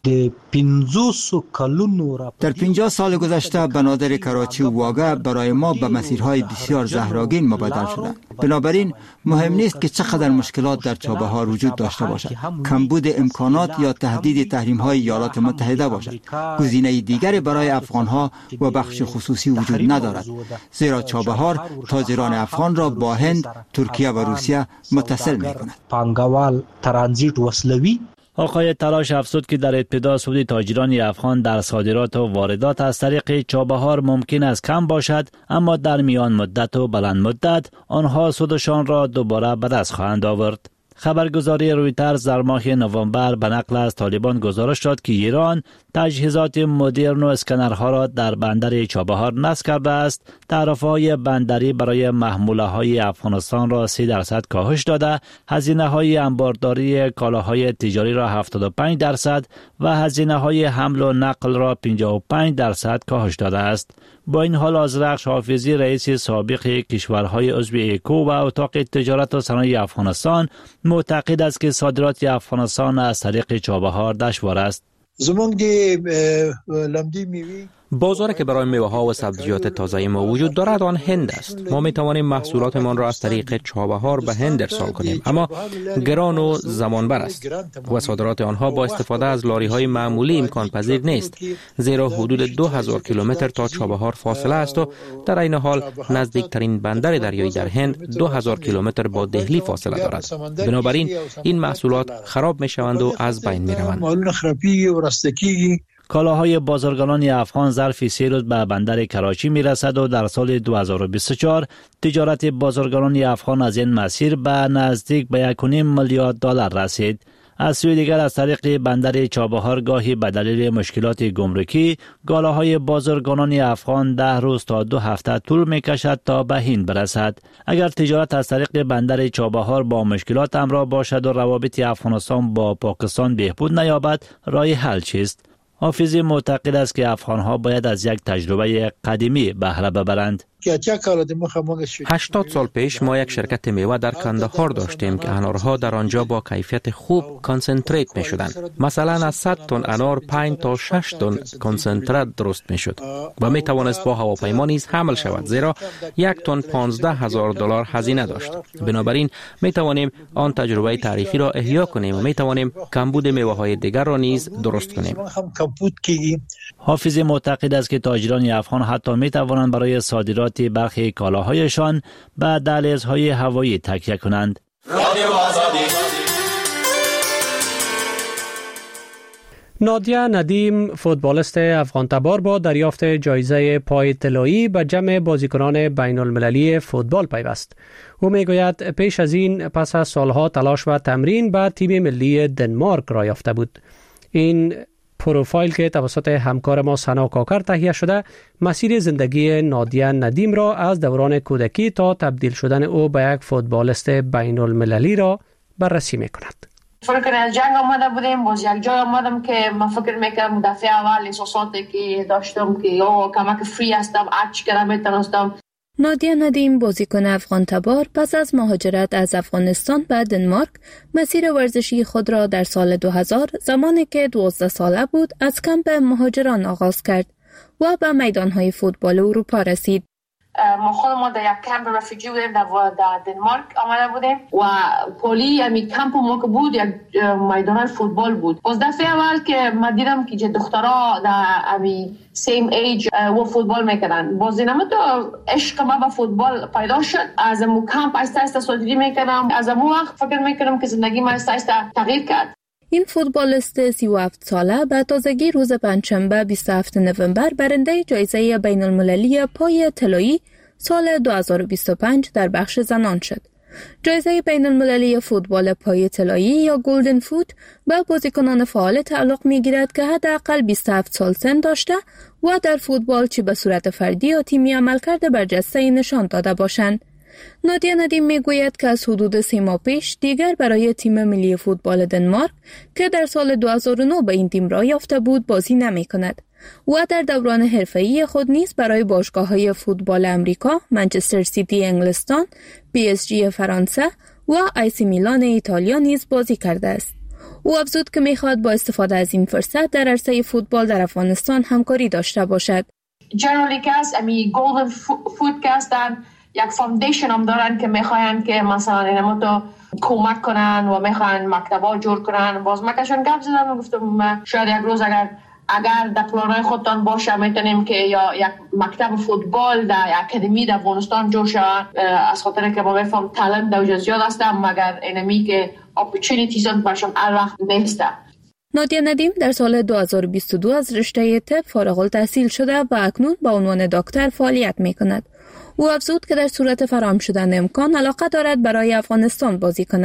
در پنجاه سال گذشته بنادر کراچی و واگه برای ما به مسیرهای بسیار زهراگین مبادل شده. بنابراین مهم نیست که چقدر مشکلات در چابهار وجود داشته باشد، کمبود امکانات یا تهدید تحریم‌های ایالات متحده باشد. گزینه دیگری برای افغان‌ها و بخش خصوصی وجود ندارد، زیرا چابهار تاجران افغان را با هند، ترکیه و روسیه متصل می‌کند. پانگوال ترانزیت وسلوی آقای تلاش افزود که در ابتدا سود تاجران افغان در صادرات و واردات از طریق چابهار ممکن است کم باشد، اما در میان مدت و بلند مدت آنها سودشان را دوباره به دست خواهند آورد. خبرگزاری رویترز در ماه نوامبر به نقل از طالبان گزارش داد که ایران تجهیزات مدرن و اسکنرها را در بندر چابهار نصب کرده است. تعرفه‌های بندری برای محموله‌های افغانستان را سی درصد کاهش داده، هزینه‌های انبارداری کالاهای تجاری را هفتاد و پنج درصد و هزینه‌های حمل و نقل را پنجاه و پنج درصد کاهش داده است. با این حال آذرخش حافظی رئیس سابق کشورهای عضو ایکو و اتاق تجارت و صنایع افغانستان معتقد است که صادرات افغانستان از طریق چابهار دشوار است. بازاری که برای میوه ها و سبزیجات تازه ما وجود دارد آن هند است. ما می توانیم محصولاتمان را از طریق چابهار به هند ارسال کنیم، اما گران و زمانبر است و صادرات آنها با استفاده از لاری های معمولی امکان پذیر نیست، زیرا حدود دو هزار کیلومتر تا چابهار فاصله است و در این حال نزدیکترین بندر دریایی در هند دو هزار کیلومتر با دهلی فاصله دارد. بنابراین این محصولات خراب می شوند و از بین می روند. کالاهای بازرگانان افغان ظرف سه روز به بندر کراچی می رسد و در سال دو هزار و بیست و چهار تجارت بازرگانان افغان از این مسیر به نزدیک به یک و نیم میلیارد دلار رسید. از سوی دیگر از طریق بندر چابهار گاهی به دلیل مشکلات گمرکی کالاهای بازرگانان افغان ده روز تا دو هفته طول می کشد تا به هند برسد. اگر تجارت از طریق بندر چابهار با مشکلات همراه باشد و روابط افغانستان با پاکستان بهبود نیابد، راه حل چیست؟ حافظی معتقد است که افغانها باید از یک تجربه قدیمی بهره ببرند. هشتاد سال پیش ما یک شرکت میوه در کندهار داشتیم که انارها در آنجا با کیفیت خوب کانسنتریت می شدند. مثلا از صد تن انار پنج تا شش تن کانسنتریت درست می شد و می توانست با هواپیما نیز حمل شود، زیرا یک تن پانزده هزار دلار هزینه داشت. بنابراین می توانیم آن تجربه تاریخی را احیا کنیم و می توانیم کمبود میوه های دیگر را نیز درست کنیم. حافظی معتقد است که تاجران افغان حتی می توانند برای صادرات برخی کالاهایشان به دهلیزهای هوایی تکیه کنند. نادیه ندیم فوتبالیست افغان تبار با دریافت جایزه پای طلایی به جمع بازیکنان بین المللی فوتبال پیوست. او میگوید پیش از این پس از سالها تلاش و تمرین به تیم ملی دنمارک را یافته بود. این پروفایل که توسط همکار ما سنا کاکر تهیه شده مسیر زندگی نادیه ندیم را از دوران کودکی تا تبدیل شدن او به یک فوتبالیست بین المللی را بررسی می کند. فکر از جنگ آمده بودیم، باز یک جای آمدم که من فکر میکردم دفعه اول احساساتی که داشتم که یا کمک فری هستم، اچ کردم میتونستم. نادیه ندیم بازیکن افغان تبار پس از مهاجرت از افغانستان به دنمارک مسیر ورزشی خود را در سال دو هزار زمانی که دوازده ساله بود از کمپ مهاجران آغاز کرد و به میدانهای فوتبال اروپا رسید. ما خود ما در یک کمپ رفیجی بودیم در دنمارک آمده بودیم و پولی امی کمپ ما که بود یک میدان فوتبال بود. باز دفعه اول که من دیدم که دخترها در امی سیم ایج و فوتبال میکردن، باز اینم تو عشق ما به فوتبال پیدا شد. از امو کمپ آهسته آهسته سازی میکردم، از امو وقت فکر میکردم که زندگی ما آهسته آهسته تغییر کرد. این فوتبالیست سی و هفت ساله به تازگی روز پنجشنبه بیست و هفتم نوامبر برنده جایزه بین المللی پای طلایی سال دو هزار و بیست و پنج در بخش زنان شد. جایزه بین المللی فوتبال پای طلایی یا گلدن فوت به بازیکنان فعال تعلق می‌گیرد که حداقل بیست و هفت سال سن داشته و در فوتبال چه به صورت فردی یا تیمی عملکرد برجسته نشان داده باشند. نادیه ندیم میگوید که از حدود سه ماه پیش دیگر برای تیم ملی فوتبال دنمارک که در سال دو هزار و نه به این تیم راه یافته بود بازی نمی کند و در دوران حرفه‌ای خود نیز برای باشگاه‌های فوتبال امریکا، منچستر سیتی انگلستان، پی اس جی فرانسه و آی سی میلان ایتالیا نیز بازی کرده است. او افزود که می‌خواهد با استفاده از این فرصت در عرصه فوتبال در افغانستان همکاری داشته باشد. جنرالی کاست امی گلدن فوت کاستن یک فاندیشن هم دارن که میخواین که مثلا اینم تو کمک کنن و میخواین مکتبا جور کنن. باز ما کشون گپ زدم و گفتم شاید یک روز اگر اگر در پلانای خودتان باشه میتونیم که یا یک مکتب فوتبال در اکادمی در افغانستان جور شود، از خاطر که ما میفهم تالنت در زیاد هستم مگر اینمی که اپورتونیتیز برشون هر وقت نیست. نادیه ندیم در سال دو هزار و بیست و دو از رشته طب فارغ التحصیل شده و اکنون به عنوان دکتر فعالیت میکند. او افزود که در صورت فراهم شدن امکان علاقه دارد برای افغانستان بازی کند.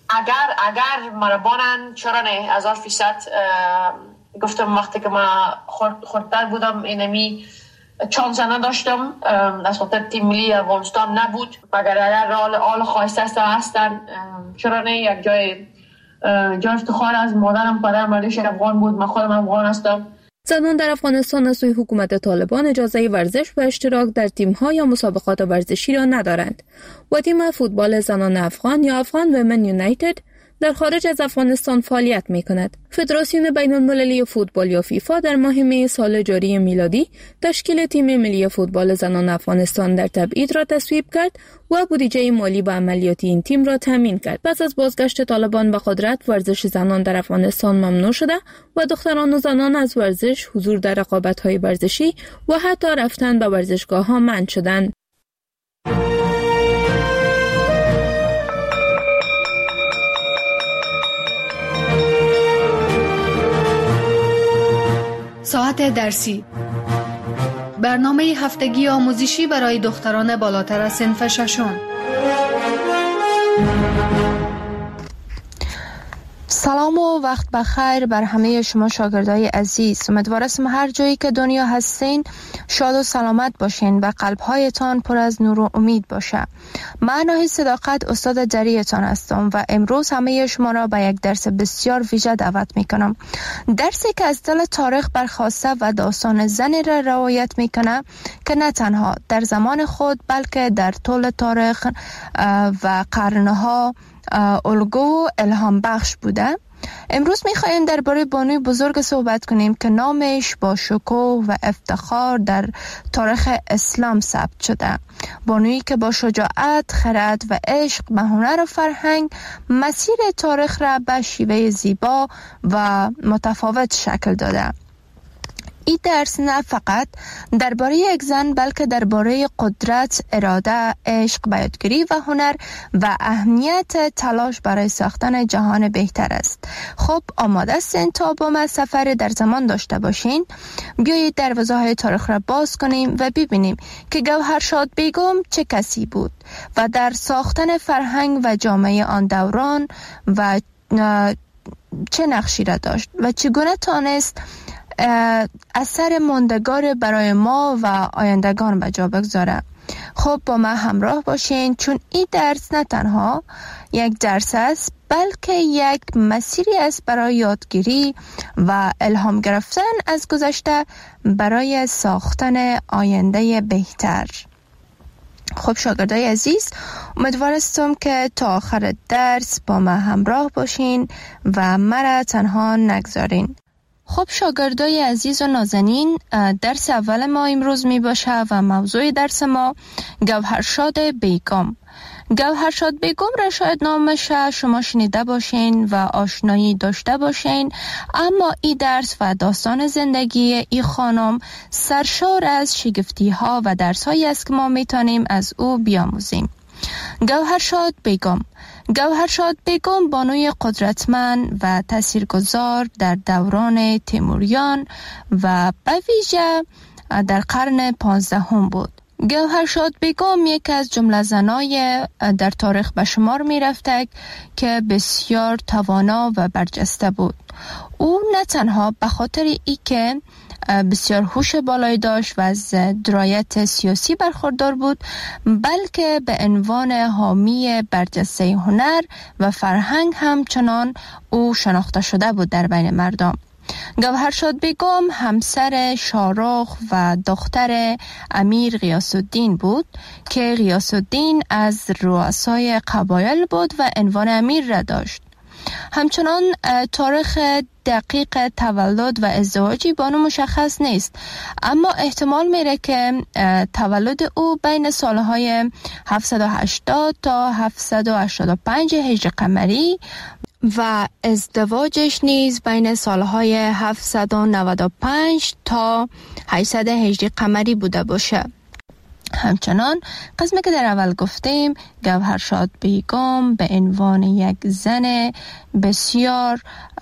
اگر اگر مربانن چرا نه هزار فیصد گفتم وقتی که من خردتر بودم اینمی چانس نداشتم از خاطر تیم ملی افغانستان نبود مگر اگر آل آل خواسته است هستن چرا نه یک جای جای افتخار از مادرم پدرم مردش افغان بود من خودم افغان هستم. زنان در افغانستان از سوی حکومت طالبان اجازه ورزش و اشتراک در تیم‌ها یا مسابقات ورزشی را ندارند و تیم فوتبال زنان افغان یا افغان ومن یونایتد در خارج از افغانستان فعالیت می کند. فدراسیون بین المللی فوتبال یا فیفا در ماه می سال جاری میلادی تشکیل تیم ملی فوتبال زنان افغانستان در تبعید را تصویب کرد و بودجه مالی و عملیاتی این تیم را تامین کرد. پس از بازگشت طالبان به قدرت ورزش زنان در افغانستان ممنوع شده و دختران و زنان از ورزش، حضور در رقابت‌های ورزشی و حتی رفتن به ورزشگاه‌ها منع شدند. ساعت درسی، برنامه هفتگی آموزشی برای دختران بالاتر از صنف ششم. سلام و وقت بخیر بر همه شما شاگردای عزیز. امیدوارم هر جایی که دنیا هستین شاد و سلامت باشین و قلب‌هایتان پر از نور و امید باشه. من ناهید صداقت استاد جریتان هستم و امروز همه شما را به یک درس بسیار ویژه دعوت میکنم. درسی که از دل تاریخ برخواسته و داستان زنی را روایت میکنه که نه تنها در زمان خود بلکه در طول تاریخ و قرنها الگو و الهام بخش بوده. امروز میخوایم درباره بانوی بزرگ صحبت کنیم که نامش با شکوه و افتخار در تاریخ اسلام ثبت شده. بانویی که با شجاعت، خرد و عشق به هنر و فرهنگ مسیر تاریخ را به شیوه زیبا و متفاوت شکل داده. این درس نه فقط درباره یک زن بلکه درباره قدرت، اراده، عشق، یادگیری و هنر و اهمیت تلاش برای ساختن جهان بهتر است. خب آماده هستین تا با ما سفر در زمان داشته باشین؟ بیایید دروازه های تاریخ را باز کنیم و ببینیم که گوهرشاد بیگم چه کسی بود و در ساختن فرهنگ و جامعه آن دوران و چه نقشی را داشت و چگونه تانست اثر ماندگار برای ما و آیندگان به جا بگذاره. خب با ما همراه باشین چون این درس نه تنها یک درس است بلکه یک مسیری است برای یادگیری و الهام گرفتن از گذشته برای ساختن آینده بهتر. خب شاگردای عزیز، امیدوارم که تا آخر درس با ما همراه باشین و مرا تنها نگذارین. خب شاگردای عزیز و نازنین، درس اول ما امروز می باشه و موضوع درس ما گوهرشاد بیگم. گوهرشاد بیگم را شاید نامش شما شنیده باشین و آشنایی داشته باشین، اما این درس و داستان زندگی این خانم سرشار از شگفتی ها و درس هایی است که ما می تانیم از او بیاموزیم. گوهرشاد بیگم گوهرشاد بیگم بانوی قدرتمند و تاثیرگذار در دوران تیموریان و به ویژه در قرن پانزدهم بود. گوهرشاد بیگم یک از جمله زنای در تاریخ به شمار می رفته که بسیار توانا و برجسته بود. او نه تنها به خاطر ای که بسیار هوش بالایی داشت و از درایت سیاسی برخوردار بود، بلکه به عنوان حامی برجسته هنر و فرهنگ همچنان او شناخته شده بود در بین مردم. گوهرشاد بیگم همسر شاهرخ و دختر امیر غیاث الدین بود که غیاث الدین از رؤسای قبایل بود و عنوان امیر را داشت. همچنان تاریخ دقیق تولد و ازدواجی بانو مشخص نیست، اما احتمال میره که تولد او بین سالهای هفتصد و هشتاد تا هفتصد و هشتاد و پنج هجری قمری و ازدواجش نیز بین سالهای هفتصد و نود و پنج تا هشتصد هجری قمری بوده باشه. همچنان قسمی که در اول گفتیم، گوهرشاد بیگم به عنوان یک زن بسیار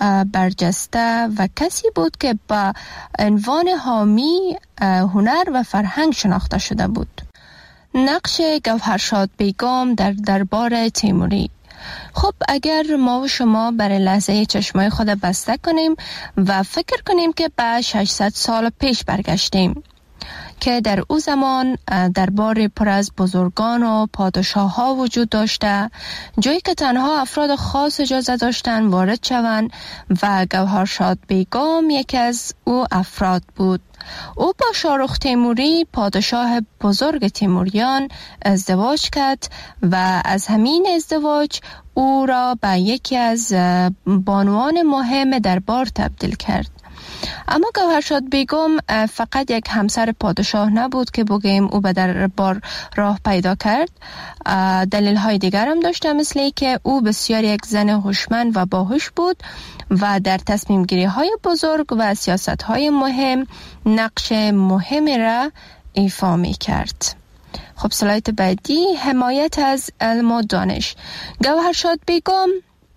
برجسته و کسی بود که با عنوان حامی هنر و فرهنگ شناخته شده بود. نقش گوهرشاد بیگم در دربار تیموری. خب اگر ما و شما برای لحظه چشمای خود بسته کنیم و فکر کنیم که به ششصد سال پیش برگشتیم که در او زمان دربار پر از بزرگان و پادشاه ها وجود داشته، جایی که تنها افراد خاص اجازه داشتند وارد شوند و گوهرشاد بیگم یکی از او افراد بود. او با شاهرخ تیموری پادشاه بزرگ تیموریان ازدواج کرد و از همین ازدواج او را به یکی از بانوان مهم دربار تبدیل کرد. اما گوهرشاد بیگم فقط یک همسر پادشاه نبود که بگیم او به دربار راه پیدا کرد. دلیل های دیگر هم داشته، مثل که او بسیار یک زن هوشمند و باهوش بود و در تصمیم گیری های بزرگ و سیاست های مهم نقش مهمی را ایفا می کرد. خب سلاید بعدی، حمایت از علم و دانش. گوهرشاد بیگم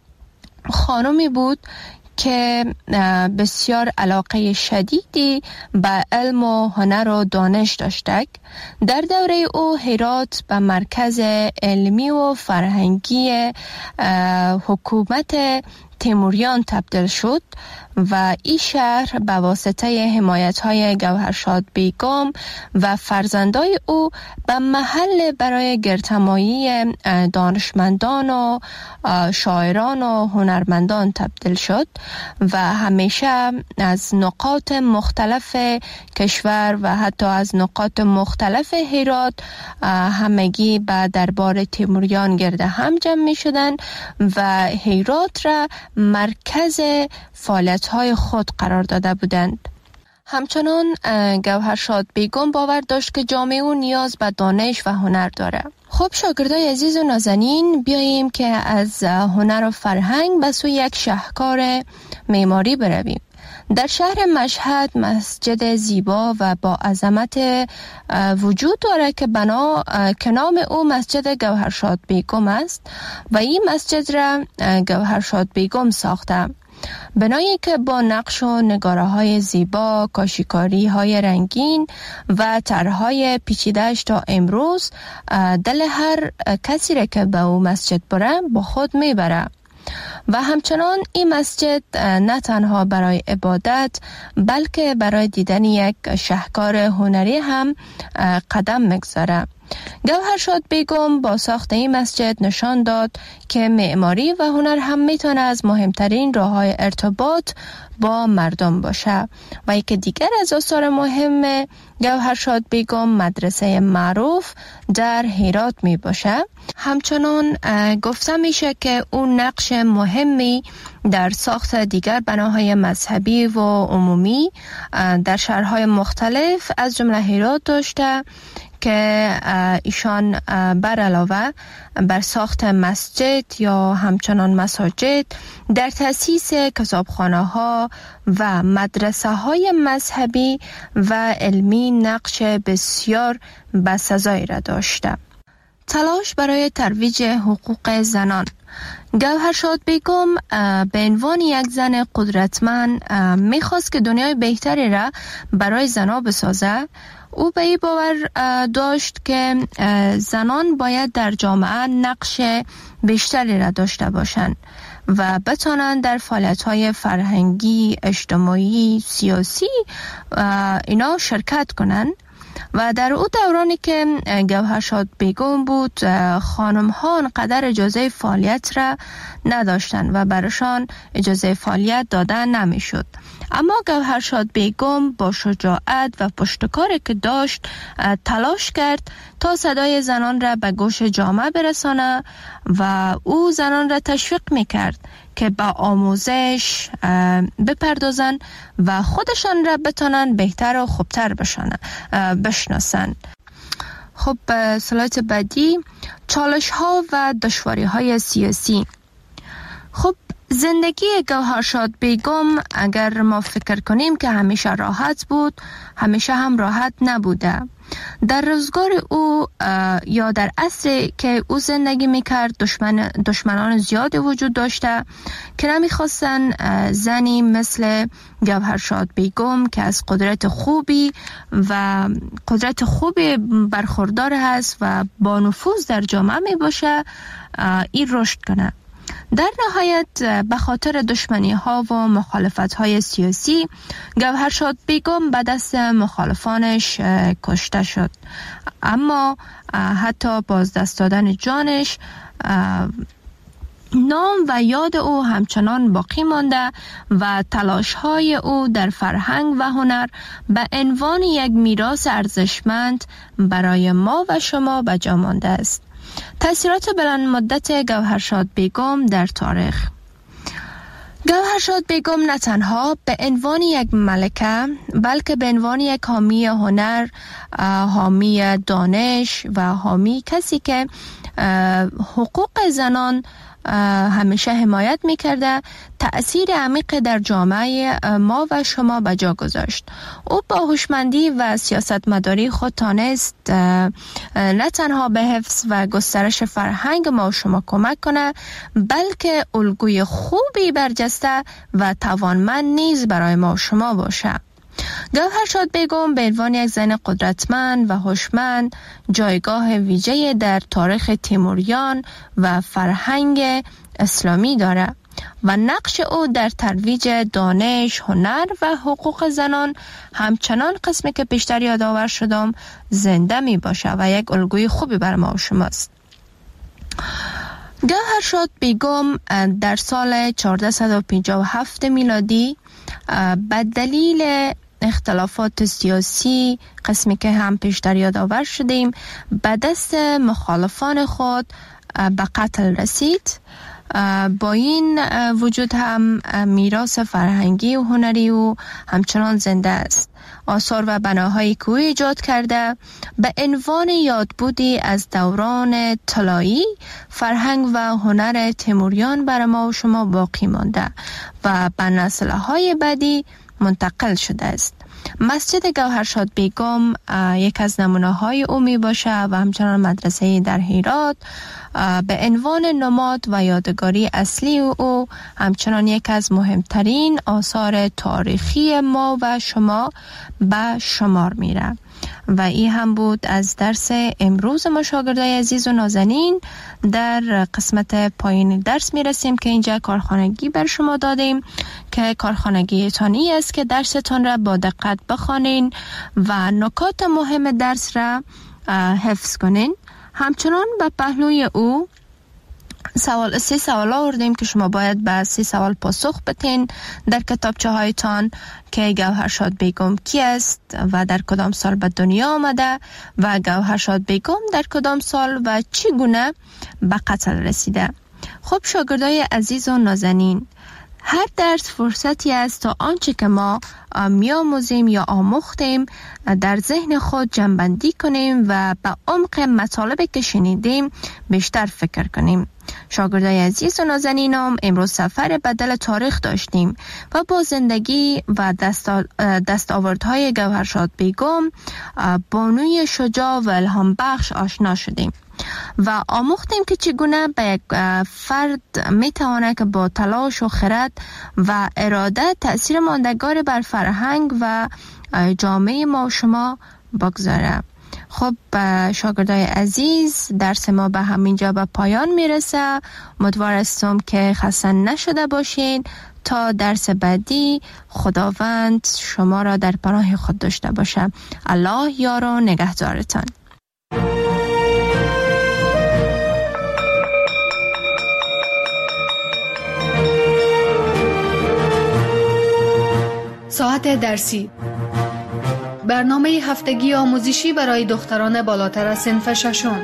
خانمی بود که بسیار علاقه شدیدی به علم و هنر و دانش داشته. در دوره او هرات به مرکز علمی و فرهنگی حکومت تیموریان تبدیل شد و این شهر به واسطه حمایت‌های گوهرشاد بیگم و فرزندای او به محل برای گردهمایی دانشمندان و شاعران و هنرمندان تبدیل شد و همیشه از نقاط مختلف کشور و حتی از نقاط مختلف هرات همگی به دربار تیموریان گرد هم جمع می شدند و هرات را مرکز فعالیت‌های خود قرار داده بودند. همچنان گوهرشاد بیگم باور داشت که جامعه او نیاز به دانش و هنر داره. خب شاگردای عزیز و نازنین، بیاییم که از هنر و فرهنگ به سوی یک شاهکار معماری برویم. در شهر مشهد مسجد زیبا و با عظمت وجود داره که بنا که نام او مسجد گوهرشاد بیگم است و این مسجد را گوهرشاد بیگم ساخته. بنایی که با نقش و نگاره های زیبا، کاشیکاری های رنگین و طرحهای پیچیده‌اش تا امروز دل هر کسی را که به او مسجد بره با خود میبره. و همچنان این مسجد نه تنها برای عبادت بلکه برای دیدن یک شاهکار هنری هم قدم میگذاره. گوهرشاد بیگم با ساخت این مسجد نشان داد که معماری و هنر هم میتونه از مهمترین راه‌های ارتباط با مردم باشه. و یک دیگر از آثار مهم گوهرشاد بیگم مدرسه معروف در هرات می باشه. همچنان گفته میشه که اون نقش مهمی در ساخت دیگر بناهای مذهبی و عمومی در شهرهای مختلف از جمله هرات داشته که ایشان بر علاوه بر ساخت مسجد یا همچنان مساجد در تأسیس کتابخانه ها و مدرسه های مذهبی و علمی نقش بسیار بسزایی را داشته. تلاش برای ترویج حقوق زنان. گوهرشاد بیگم به عنوان یک زن قدرتمند میخواست که دنیای بهتری را برای زنان بسازه. او به این باور داشت که زنان باید در جامعه نقش بیشتری را داشته باشند و بتوانند در فعالیت‌های فرهنگی، اجتماعی، سیاسی اینا شرکت کنند. و در او دورانی که گوهرشاد بیگم بود، خانم ها انقدر اجازه فعالیت را نداشتند و برشان اجازه فعالیت داده نمیشد. اما گوهرشاد بیگم با شجاعت و پشتکاری که داشت تلاش کرد تا صدای زنان را به گوش جامعه برسانه و او زنان را تشویق میکرد که به آموزش بپردازن و خودشان را بتانن بهتر و خوبتر بشناسن. خب سلاید بعدی، چالش ها و دشواری های سیاسی. خب زندگی گوهرشاد بیگم اگر ما فکر کنیم که همیشه راحت بود، همیشه هم راحت نبوده. در روزگار او یا در عصری که او زندگی میکرد دشمن دشمنان زیادی وجود داشته که نمیخواستن زنی مثل گوهرشاد بیگم که از قدرت خوبی و قدرت خوبی برخوردار هست و با نفوذ در جامعه می باشه این رشد کنه. در نهایت به خاطر دشمنی ها و مخالفت های سیاسی گوهرشاد بیگم به دست مخالفانش کشته شد، اما حتی بازدست دادن جانش نام و یاد او همچنان باقی مانده و تلاش های او در فرهنگ و هنر به عنوان یک میراث ارزشمند برای ما و شما به جا مانده است. تأثیرات بلند مدت گوهرشاد بیگم در تاریخ. گوهرشاد بیگم نه تنها به عنوان یک ملکه بلکه به عنوان یک حامی هنر، حامی دانش و حامی کسی که حقوق زنان همیشه حمایت میکرده تأثیر عمیق در جامعه ما و شما به جا گذاشت. او با هوشمندی و سیاستمداری خود تانست نه تنها به حفظ و گسترش فرهنگ ما و شما کمک کنه بلکه الگوی خوبی برجسته و توانمند نیز برای ما و شما باشه. گوهرشاد بیگم به عنوان یک زن قدرتمند و هوشمند جایگاه ویژه‌ای در تاریخ تیموریان و فرهنگ اسلامی دارد و نقش او در ترویج دانش، هنر و حقوق زنان همچنان قسمی که پیشتر یادآور شدم زنده می باشه و یک الگوی خوبی بر ما و شماست. گوهرشاد بیگم در سال چهارصد و پنجاه و هفت میلادی به دلیل اختلافات سیاسی قسمی که هم پیشتر یادآور شدیم به دست مخالفان خود به قتل رسید. با این وجود هم میراث فرهنگی و هنری و همچنان زنده است. آثار و بناهایی که او ایجاد کرده به عنوان یادبودی از دوران طلایی فرهنگ و هنر تیموریان بر ما و شما باقی مانده و به نسل‌های بعدی منتقل شده است. مسجد گوهرشاد بیگم یک از نمونه‌های او می باشه و همچنان مدرسه در هرات به عنوان نماد و یادگاری اصلی او همچنان یک از مهمترین آثار تاریخی ما و شما به شمار میره. و این هم بود از درس امروز ما شاگردای عزیز و نازنین. در قسمت پایین درس میرسیم که اینجا کارخانگی بر شما دادیم که کارخانگی تانی است که درستان را با دقت بخوانین و نکات مهم درس را حفظ کنین. همچنان به پهلوی او سوال سه سوال آوردیم که شما باید به سه سوال پاسخ بدین در کتابچه هایتان که گوهرشاد بیگم کی است و در کدام سال به دنیا آمده و گوهرشاد بیگم در کدام سال و چگونه به قتل رسیده. خب شاگردای عزیز و نازنین، هر درس فرصتی است تا آنچه که ما می‌آموزیم یا آموختیم در ذهن خود جمع‌بندی کنیم و به عمق مطالبی که شنیدیم بیشتر فکر کنیم. شاگردای عزیز و نازنینم، امروز سفر بدل تاریخ داشتیم و با زندگی و دستاوردهای گوهرشاد بیگم، بانوی شجاع و الهام بخش آشنا شدیم و آموختیم که چگونه به یک فرد میتواند که با تلاش و خرد و اراده تأثیر ماندگار بر فرهنگ و جامعه ما و شما بگذاره. خب شاگردای عزیز، درس ما به همینجا به پایان میرسه. امیدوار هستم که خسته نشده باشین. تا درس بعدی خداوند شما را در پناه خود داشته باشه. الله یار و نگهدارتان. ساعت درسی، برنامه هفتگی آموزشی برای دختران بالاتر از صنف ششم.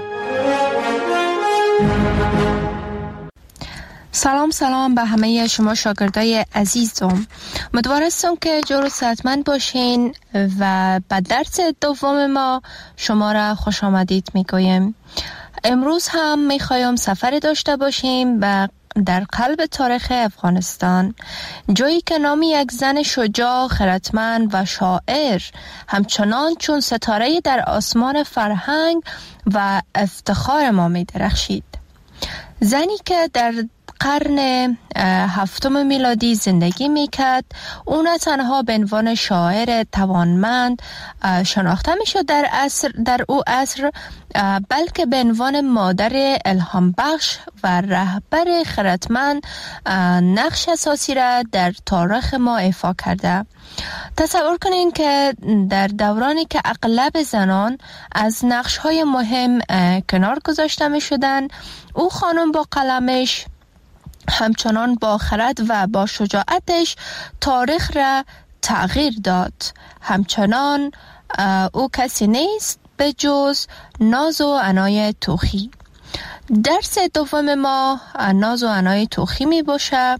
سلام سلام به همه شما شاگردای عزیزم. امیدوار هستم که جور و صحتمند باشین و به درس دوم ما شما را خوش آمدید میگویم. امروز هم میخوایم سفر داشته باشیم به در قلب تاریخ افغانستان، جایی که نام یک زن شجاع، خردمند و شاعر همچنان چون ستاره در آسمان فرهنگ و افتخار ما می درخشید. زنی که در قرن هفتم میلادی زندگی میکرد، او نه تنها به عنوان شاعر توانمند شناخته میشد در عصر در او عصر، بلکه به عنوان مادر الهام بخش و رهبر خردمند نقش اساسی را در تاریخ ما ایفا کرده. تصور کنین که در دورانی که اغلب زنان از نقش‌های مهم کنار گذاشته می‌شدند، او خانم با قلمش همچنان با خرد و با شجاعتش تاریخ را تغییر داد. همچنان او کسی نیست به جز ناز و عنای توخی. درس دوم ما ناز و عنای توخی می باشه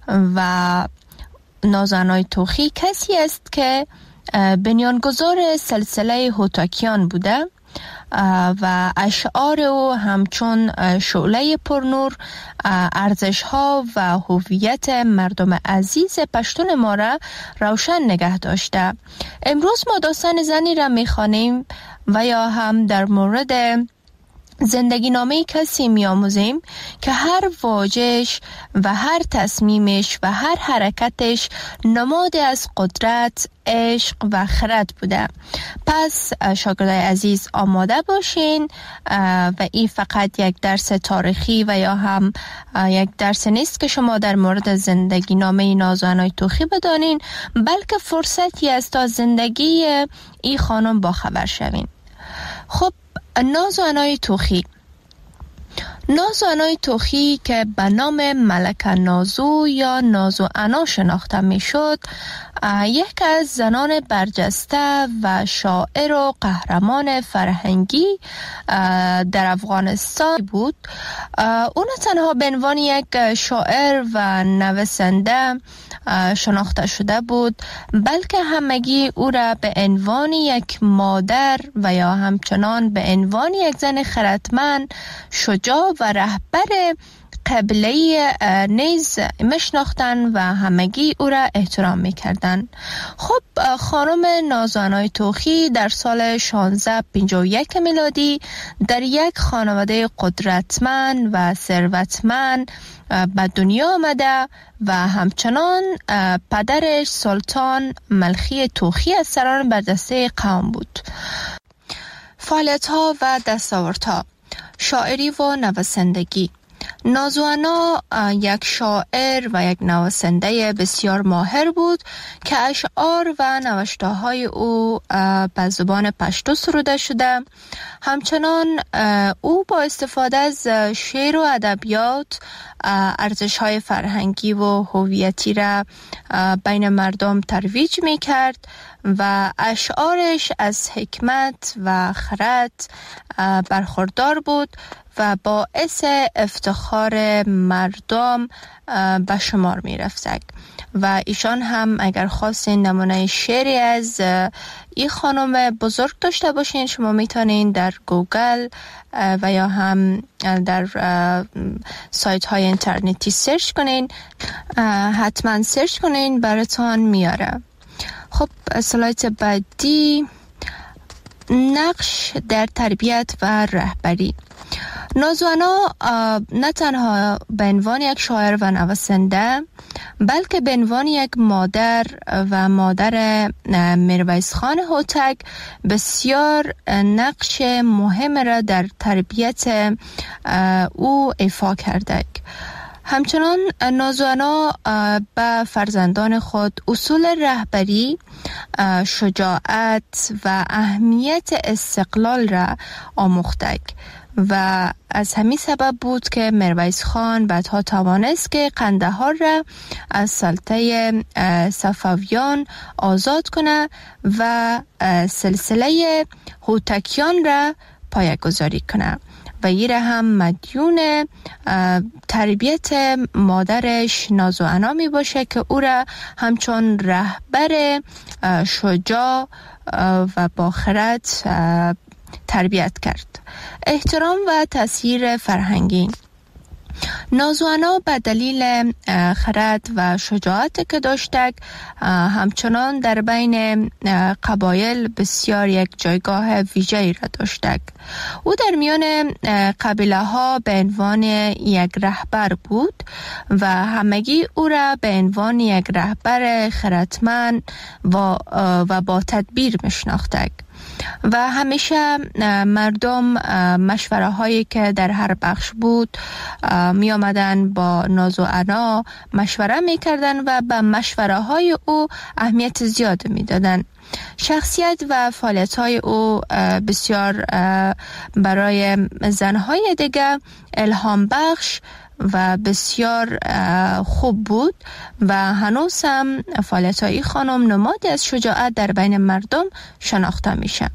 و ناز و عنای توخی کسی است که بنیانگذار سلسله هوتاکیان بوده و اشعار او همچون شعله پرنور ارزش ها و هویت مردم عزیز پشتون ما را روشن نگه داشته. امروز ما داستان زنی را میخوانیم و یا هم در مورد زندگی نامه کسی میاموزیم که هر واژه‌اش و هر تصمیمش و هر حرکتش نماد از قدرت، عشق و خرد بوده. پس شاگردای عزیز آماده باشین و این فقط یک درس تاریخی و یا هم یک درس نیست که شما در مورد زندگی نامه ناز و عنای توخی بدانین، بلکه فرصتی است تا زندگی این خانم با خبر شوین. خب ناز و عنای توخی ناز و عنای توخی که به نام ملکه نازو یا ناز و عنا شناخته می شد، یک از زنان برجسته و شاعر و قهرمان فرهنگی در افغانستان بود. او نه تنها به عنوان یک شاعر و نویسنده شناخته شده بود، بلکه همگی او را به عنوان یک مادر و یا همچنان به عنوان یک زن خردمند، شجاع و رهبر قبیله نیز میشناختند و همگی او را احترام میکردند. خب خانم ناز و عنای توخی در سال شانزده پنجاه و یک میلادی در یک خانواده قدرتمند و ثروتمند به دنیا آمده و همچنان پدرش سلطان ملخی توخی از سران برجسته قوم بود. فعالیت‌ها و دستاوردها: شاعری و نویسندگی. ناز و عنا یک شاعر و یک نویسنده بسیار ماهر بود که اشعار و نوشته‌های او به زبان پشتو سروده شده. همچنان او با استفاده از شعر و ادبیات ارزش‌های فرهنگی و هویتی را بین مردم ترویج می‌کرد و اشعارش از حکمت و خرد برخوردار بود و باعث افتخار مردم به شمار می رفتند. و ایشان هم اگر خواستین نمونه شعری از این خانم بزرگ داشته باشین، شما میتونین در گوگل و یا هم در سایت های اینترنتی سرچ کنین، حتما سرچ کنین براتون میاره. خب اسلایت بعدی، نقش در تربیت و رهبری. ناز و عنا نه تنها به عنوان یک شاعر و نویسنده، بلکه به عنوان یک مادر و مادر میرویس خان هوتک بسیار نقش مهم را در تربیت او ایفا کرده. همچنان ناز و عنا به فرزندان خود اصول رهبری، شجاعت و اهمیت استقلال را آموخته و از همین سبب بود که میرویس خان بعدها توانست که قندهار را از سلطه صفویان آزاد کنه و سلسله هوتکیان را پایه‌گذاری کنه و این را هم مدیون تربیت مادرش ناز و عنا می باشه که او را همچون رهبر شجاع و با خرد تربیت کرد. احترام و تاثیر فرهنگی. نازوانا به دلیل خرد و شجاعت که داشتک همچنان در بین قبایل بسیار یک جایگاه ویژه‌ای را داشتک. او در میان قبیله ها به عنوان یک رهبر بود و همگی او را به عنوان یک رهبر خردمند و, و با تدبیر میشناختند و همیشه مردم مشوره هایی که در هر بخش بود می آمدن با ناز و عنا مشوره می کردن و به مشوره های او اهمیت زیاد می دادن. شخصیت و فعالیت های او بسیار برای زنهای دیگه الهام بخش و بسیار خوب بود و هنوز هم فعالیت های خانم نمادی از شجاعت در بین مردم شناخته میشه.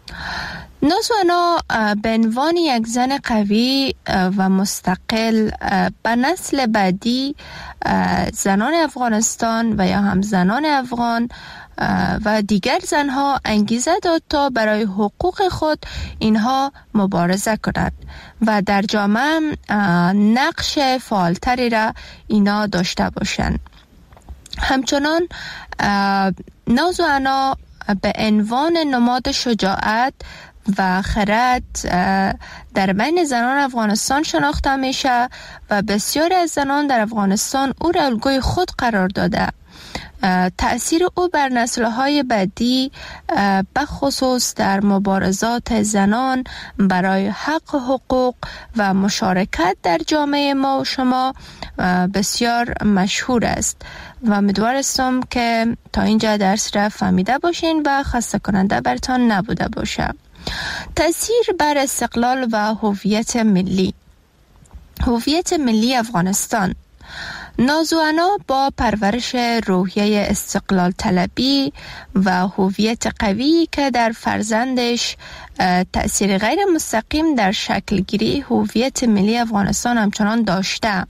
نازوانا به عنوان یک زن قوی و مستقل به نسل بعدی زنان افغانستان و یا هم زنان افغان و دیگر زنها انگیزه داد تا برای حقوق خود اینها مبارزه کنند و در جامعه نقش فعالتری را اینا داشته باشند. همچنان ناز و عنا به عنوان نماد شجاعت و خرد در بین زنان افغانستان شناخته میشه و بسیاری از زنان در افغانستان او را الگوی خود قرار داده. تأثیر او بر نسل‌های بعدی به خصوص در مبارزات زنان برای حق و حقوق و مشارکت در جامعه ما و شما بسیار مشهور است و امیدوارم که تا اینجا درس را فهمیده باشین و خسته کننده برتان نبوده باشه. تأثیر بر استقلال و هویت ملی. هویت ملی افغانستان. ناز و عنا با پرورش روحیه استقلال طلبی و هویت قوی که در فرزندش تأثیر غیر مستقیم در شکل گیری هویت ملی افغانستان همچنان داشته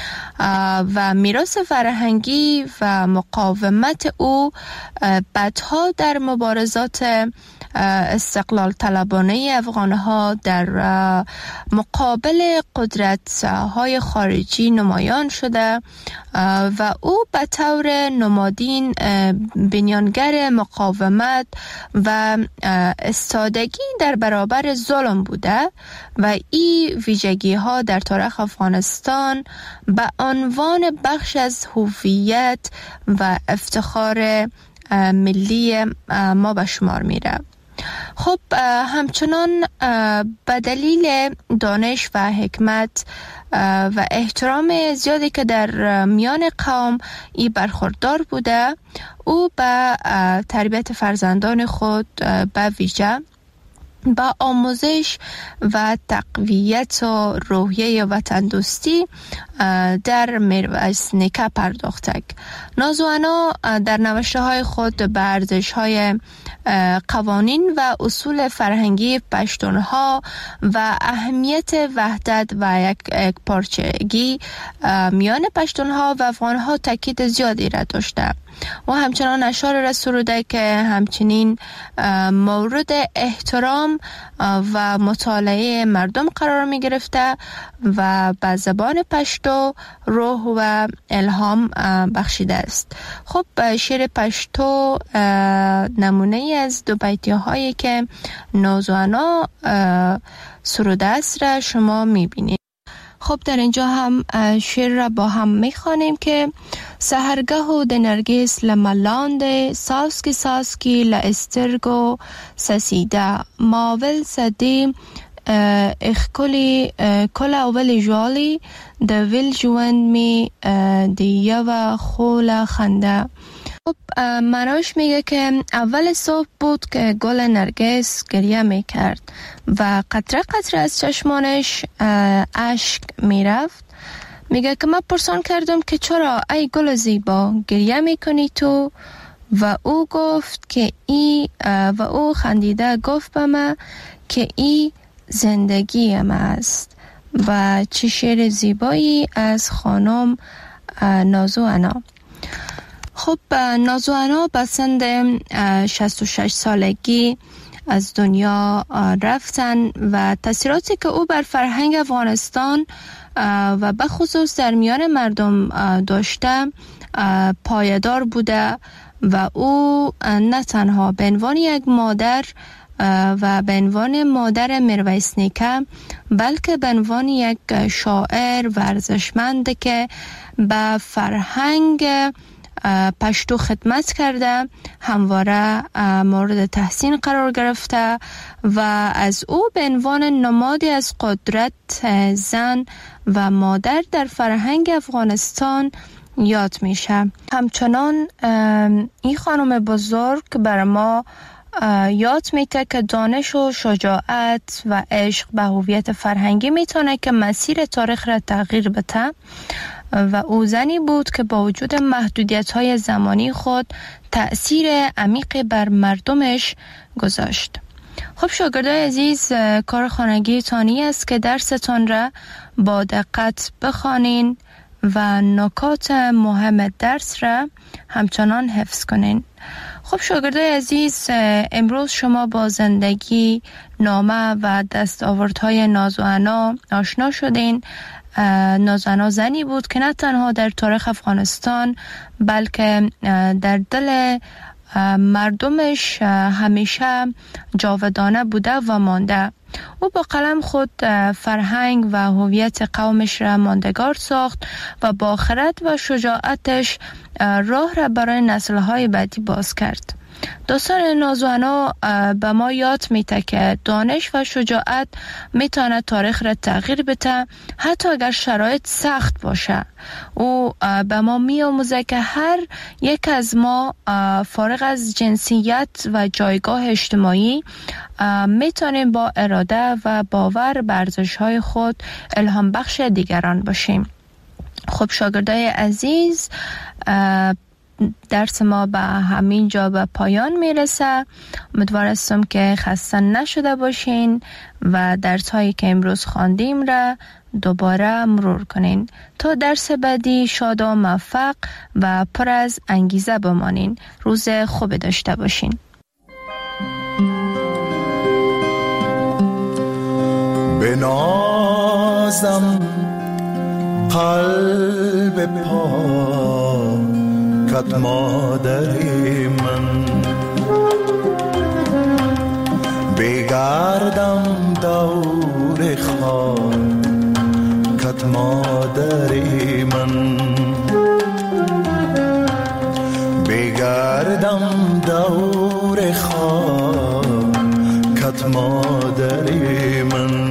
و میراث فرهنگی و مقاومت او بعدها در مبارزات استقلال طلبانه افغانها در مقابل قدرت های خارجی نمایان شده و او به طور نمادین بنیانگر مقاومت و استادگی در برابر ظلم بوده و این ویژگی ها در تاریخ افغانستان به عنوان بخش از هویت و افتخار ملی ما به شمار میره. خب همچنان به دلیل دانش و حکمت و احترام زیادی که در میان قوم ای برخوردار بوده، او به تربیت فرزندان خود به ویژه با آموزش و تقویت و روحیه وطن دوستی در میراث نیکه پرداختک. ناز و عنا در نوشته های خود به ارزش های قوانین و اصول فرهنگی پشتونها و اهمیت وحدت و یک پارچگی میان پشتونها و افغانها تاکید زیادی را داشته و همچنان اشعار را سروده که همچنین مورد احترام و مطالعه مردم قرار می گرفته و به زبان پشتو روح و الهام بخشیده است. خب شعر پشتو نمونه از دو بیتی هایی که ناز و عنا سروده است را شما می بینید. خب در اینجا هم شعر را با هم می خوانیم که سهرگه و دنرگیس لملاند ساسکی ساسکی لاسترگو سسیده ماول سدی اخکلی کل اول جوالی دویل جوند می دیه و خول خنده. خب معناش میگه که اول صبح بود که گل نرگس گریه میکرد و قطره قطره از چشمانش اشک میرفت. میگه که من پرسان کردم که چرا ای گل زیبا گریه میکنی تو؟ و او گفت که ای و او خندیده گفت به من که ای زندگی من است. و چه شعر زیبایی از خانم ناز و عنا. خب ناز و عنا به سن شصت و شش سالگی از دنیا رفتن و تاثیراتی که او بر فرهنگ افغانستان و به خصوص در میان مردم داشته پایدار بوده و او نه تنها به عنوان یک مادر و به عنوان مادر میرویس نیکه بلکه به عنوان یک شاعر ورزشمند که به فرهنگ پشتو خدمت کرده همواره مورد تحسین قرار گرفته و از او به عنوان نمادی از قدرت زن و مادر در فرهنگ افغانستان یاد میشه. همچنان این خانم بزرگ بر ما یاد میده که دانش و شجاعت و عشق به هویت فرهنگی میتونه که مسیر تاریخ را تغییر بده و او زنی بود که با وجود محدودیت‌های زمانی خود تأثیر عمیقی بر مردمش گذاشت. خب شاگردای عزیز، کار خانگی تانی است که درستان را با دقت بخوانین و نکات مهم درس را همچنان حفظ کنین. خب شاگردای عزیز، امروز شما با زندگی، نامه و دستاوردهای نازوانا آشنا شدین. نازوانا زنی بود که نه تنها در تاریخ افغانستان بلکه در دل مردمش همیشه جاودانه بوده و مانده. او با قلم خود فرهنگ و هویت قومش را ماندگار ساخت و با خرد و شجاعتش راه را برای نسل‌های بعدی باز کرد. داستان نازوانا به ما یاد میده که دانش و شجاعت میتونه تاریخ را تغییر بده حتی اگر شرایط سخت باشه. او به ما میآموزه که هر یک از ما فارغ از جنسیت و جایگاه اجتماعی میتونیم با اراده و باور بر ارزش‌های خود الهام بخش دیگران باشیم. خب شاگردای عزیز، درس ما به همین جا به پایان میرسه. امیدوار هستم که خسته نشده باشین و درس هایی که امروز خواندیم را دوباره مرور کنین تا درس بعدی شاد و موفق و پر از انگیزه بمانین. روز خوب داشته باشین. بنازم قلب پاک کت مادری من، بگردم دور خاک کت مادری من، بگردم دور خاک کت مادری من.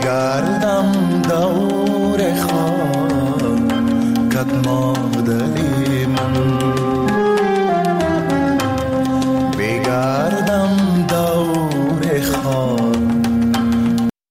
گر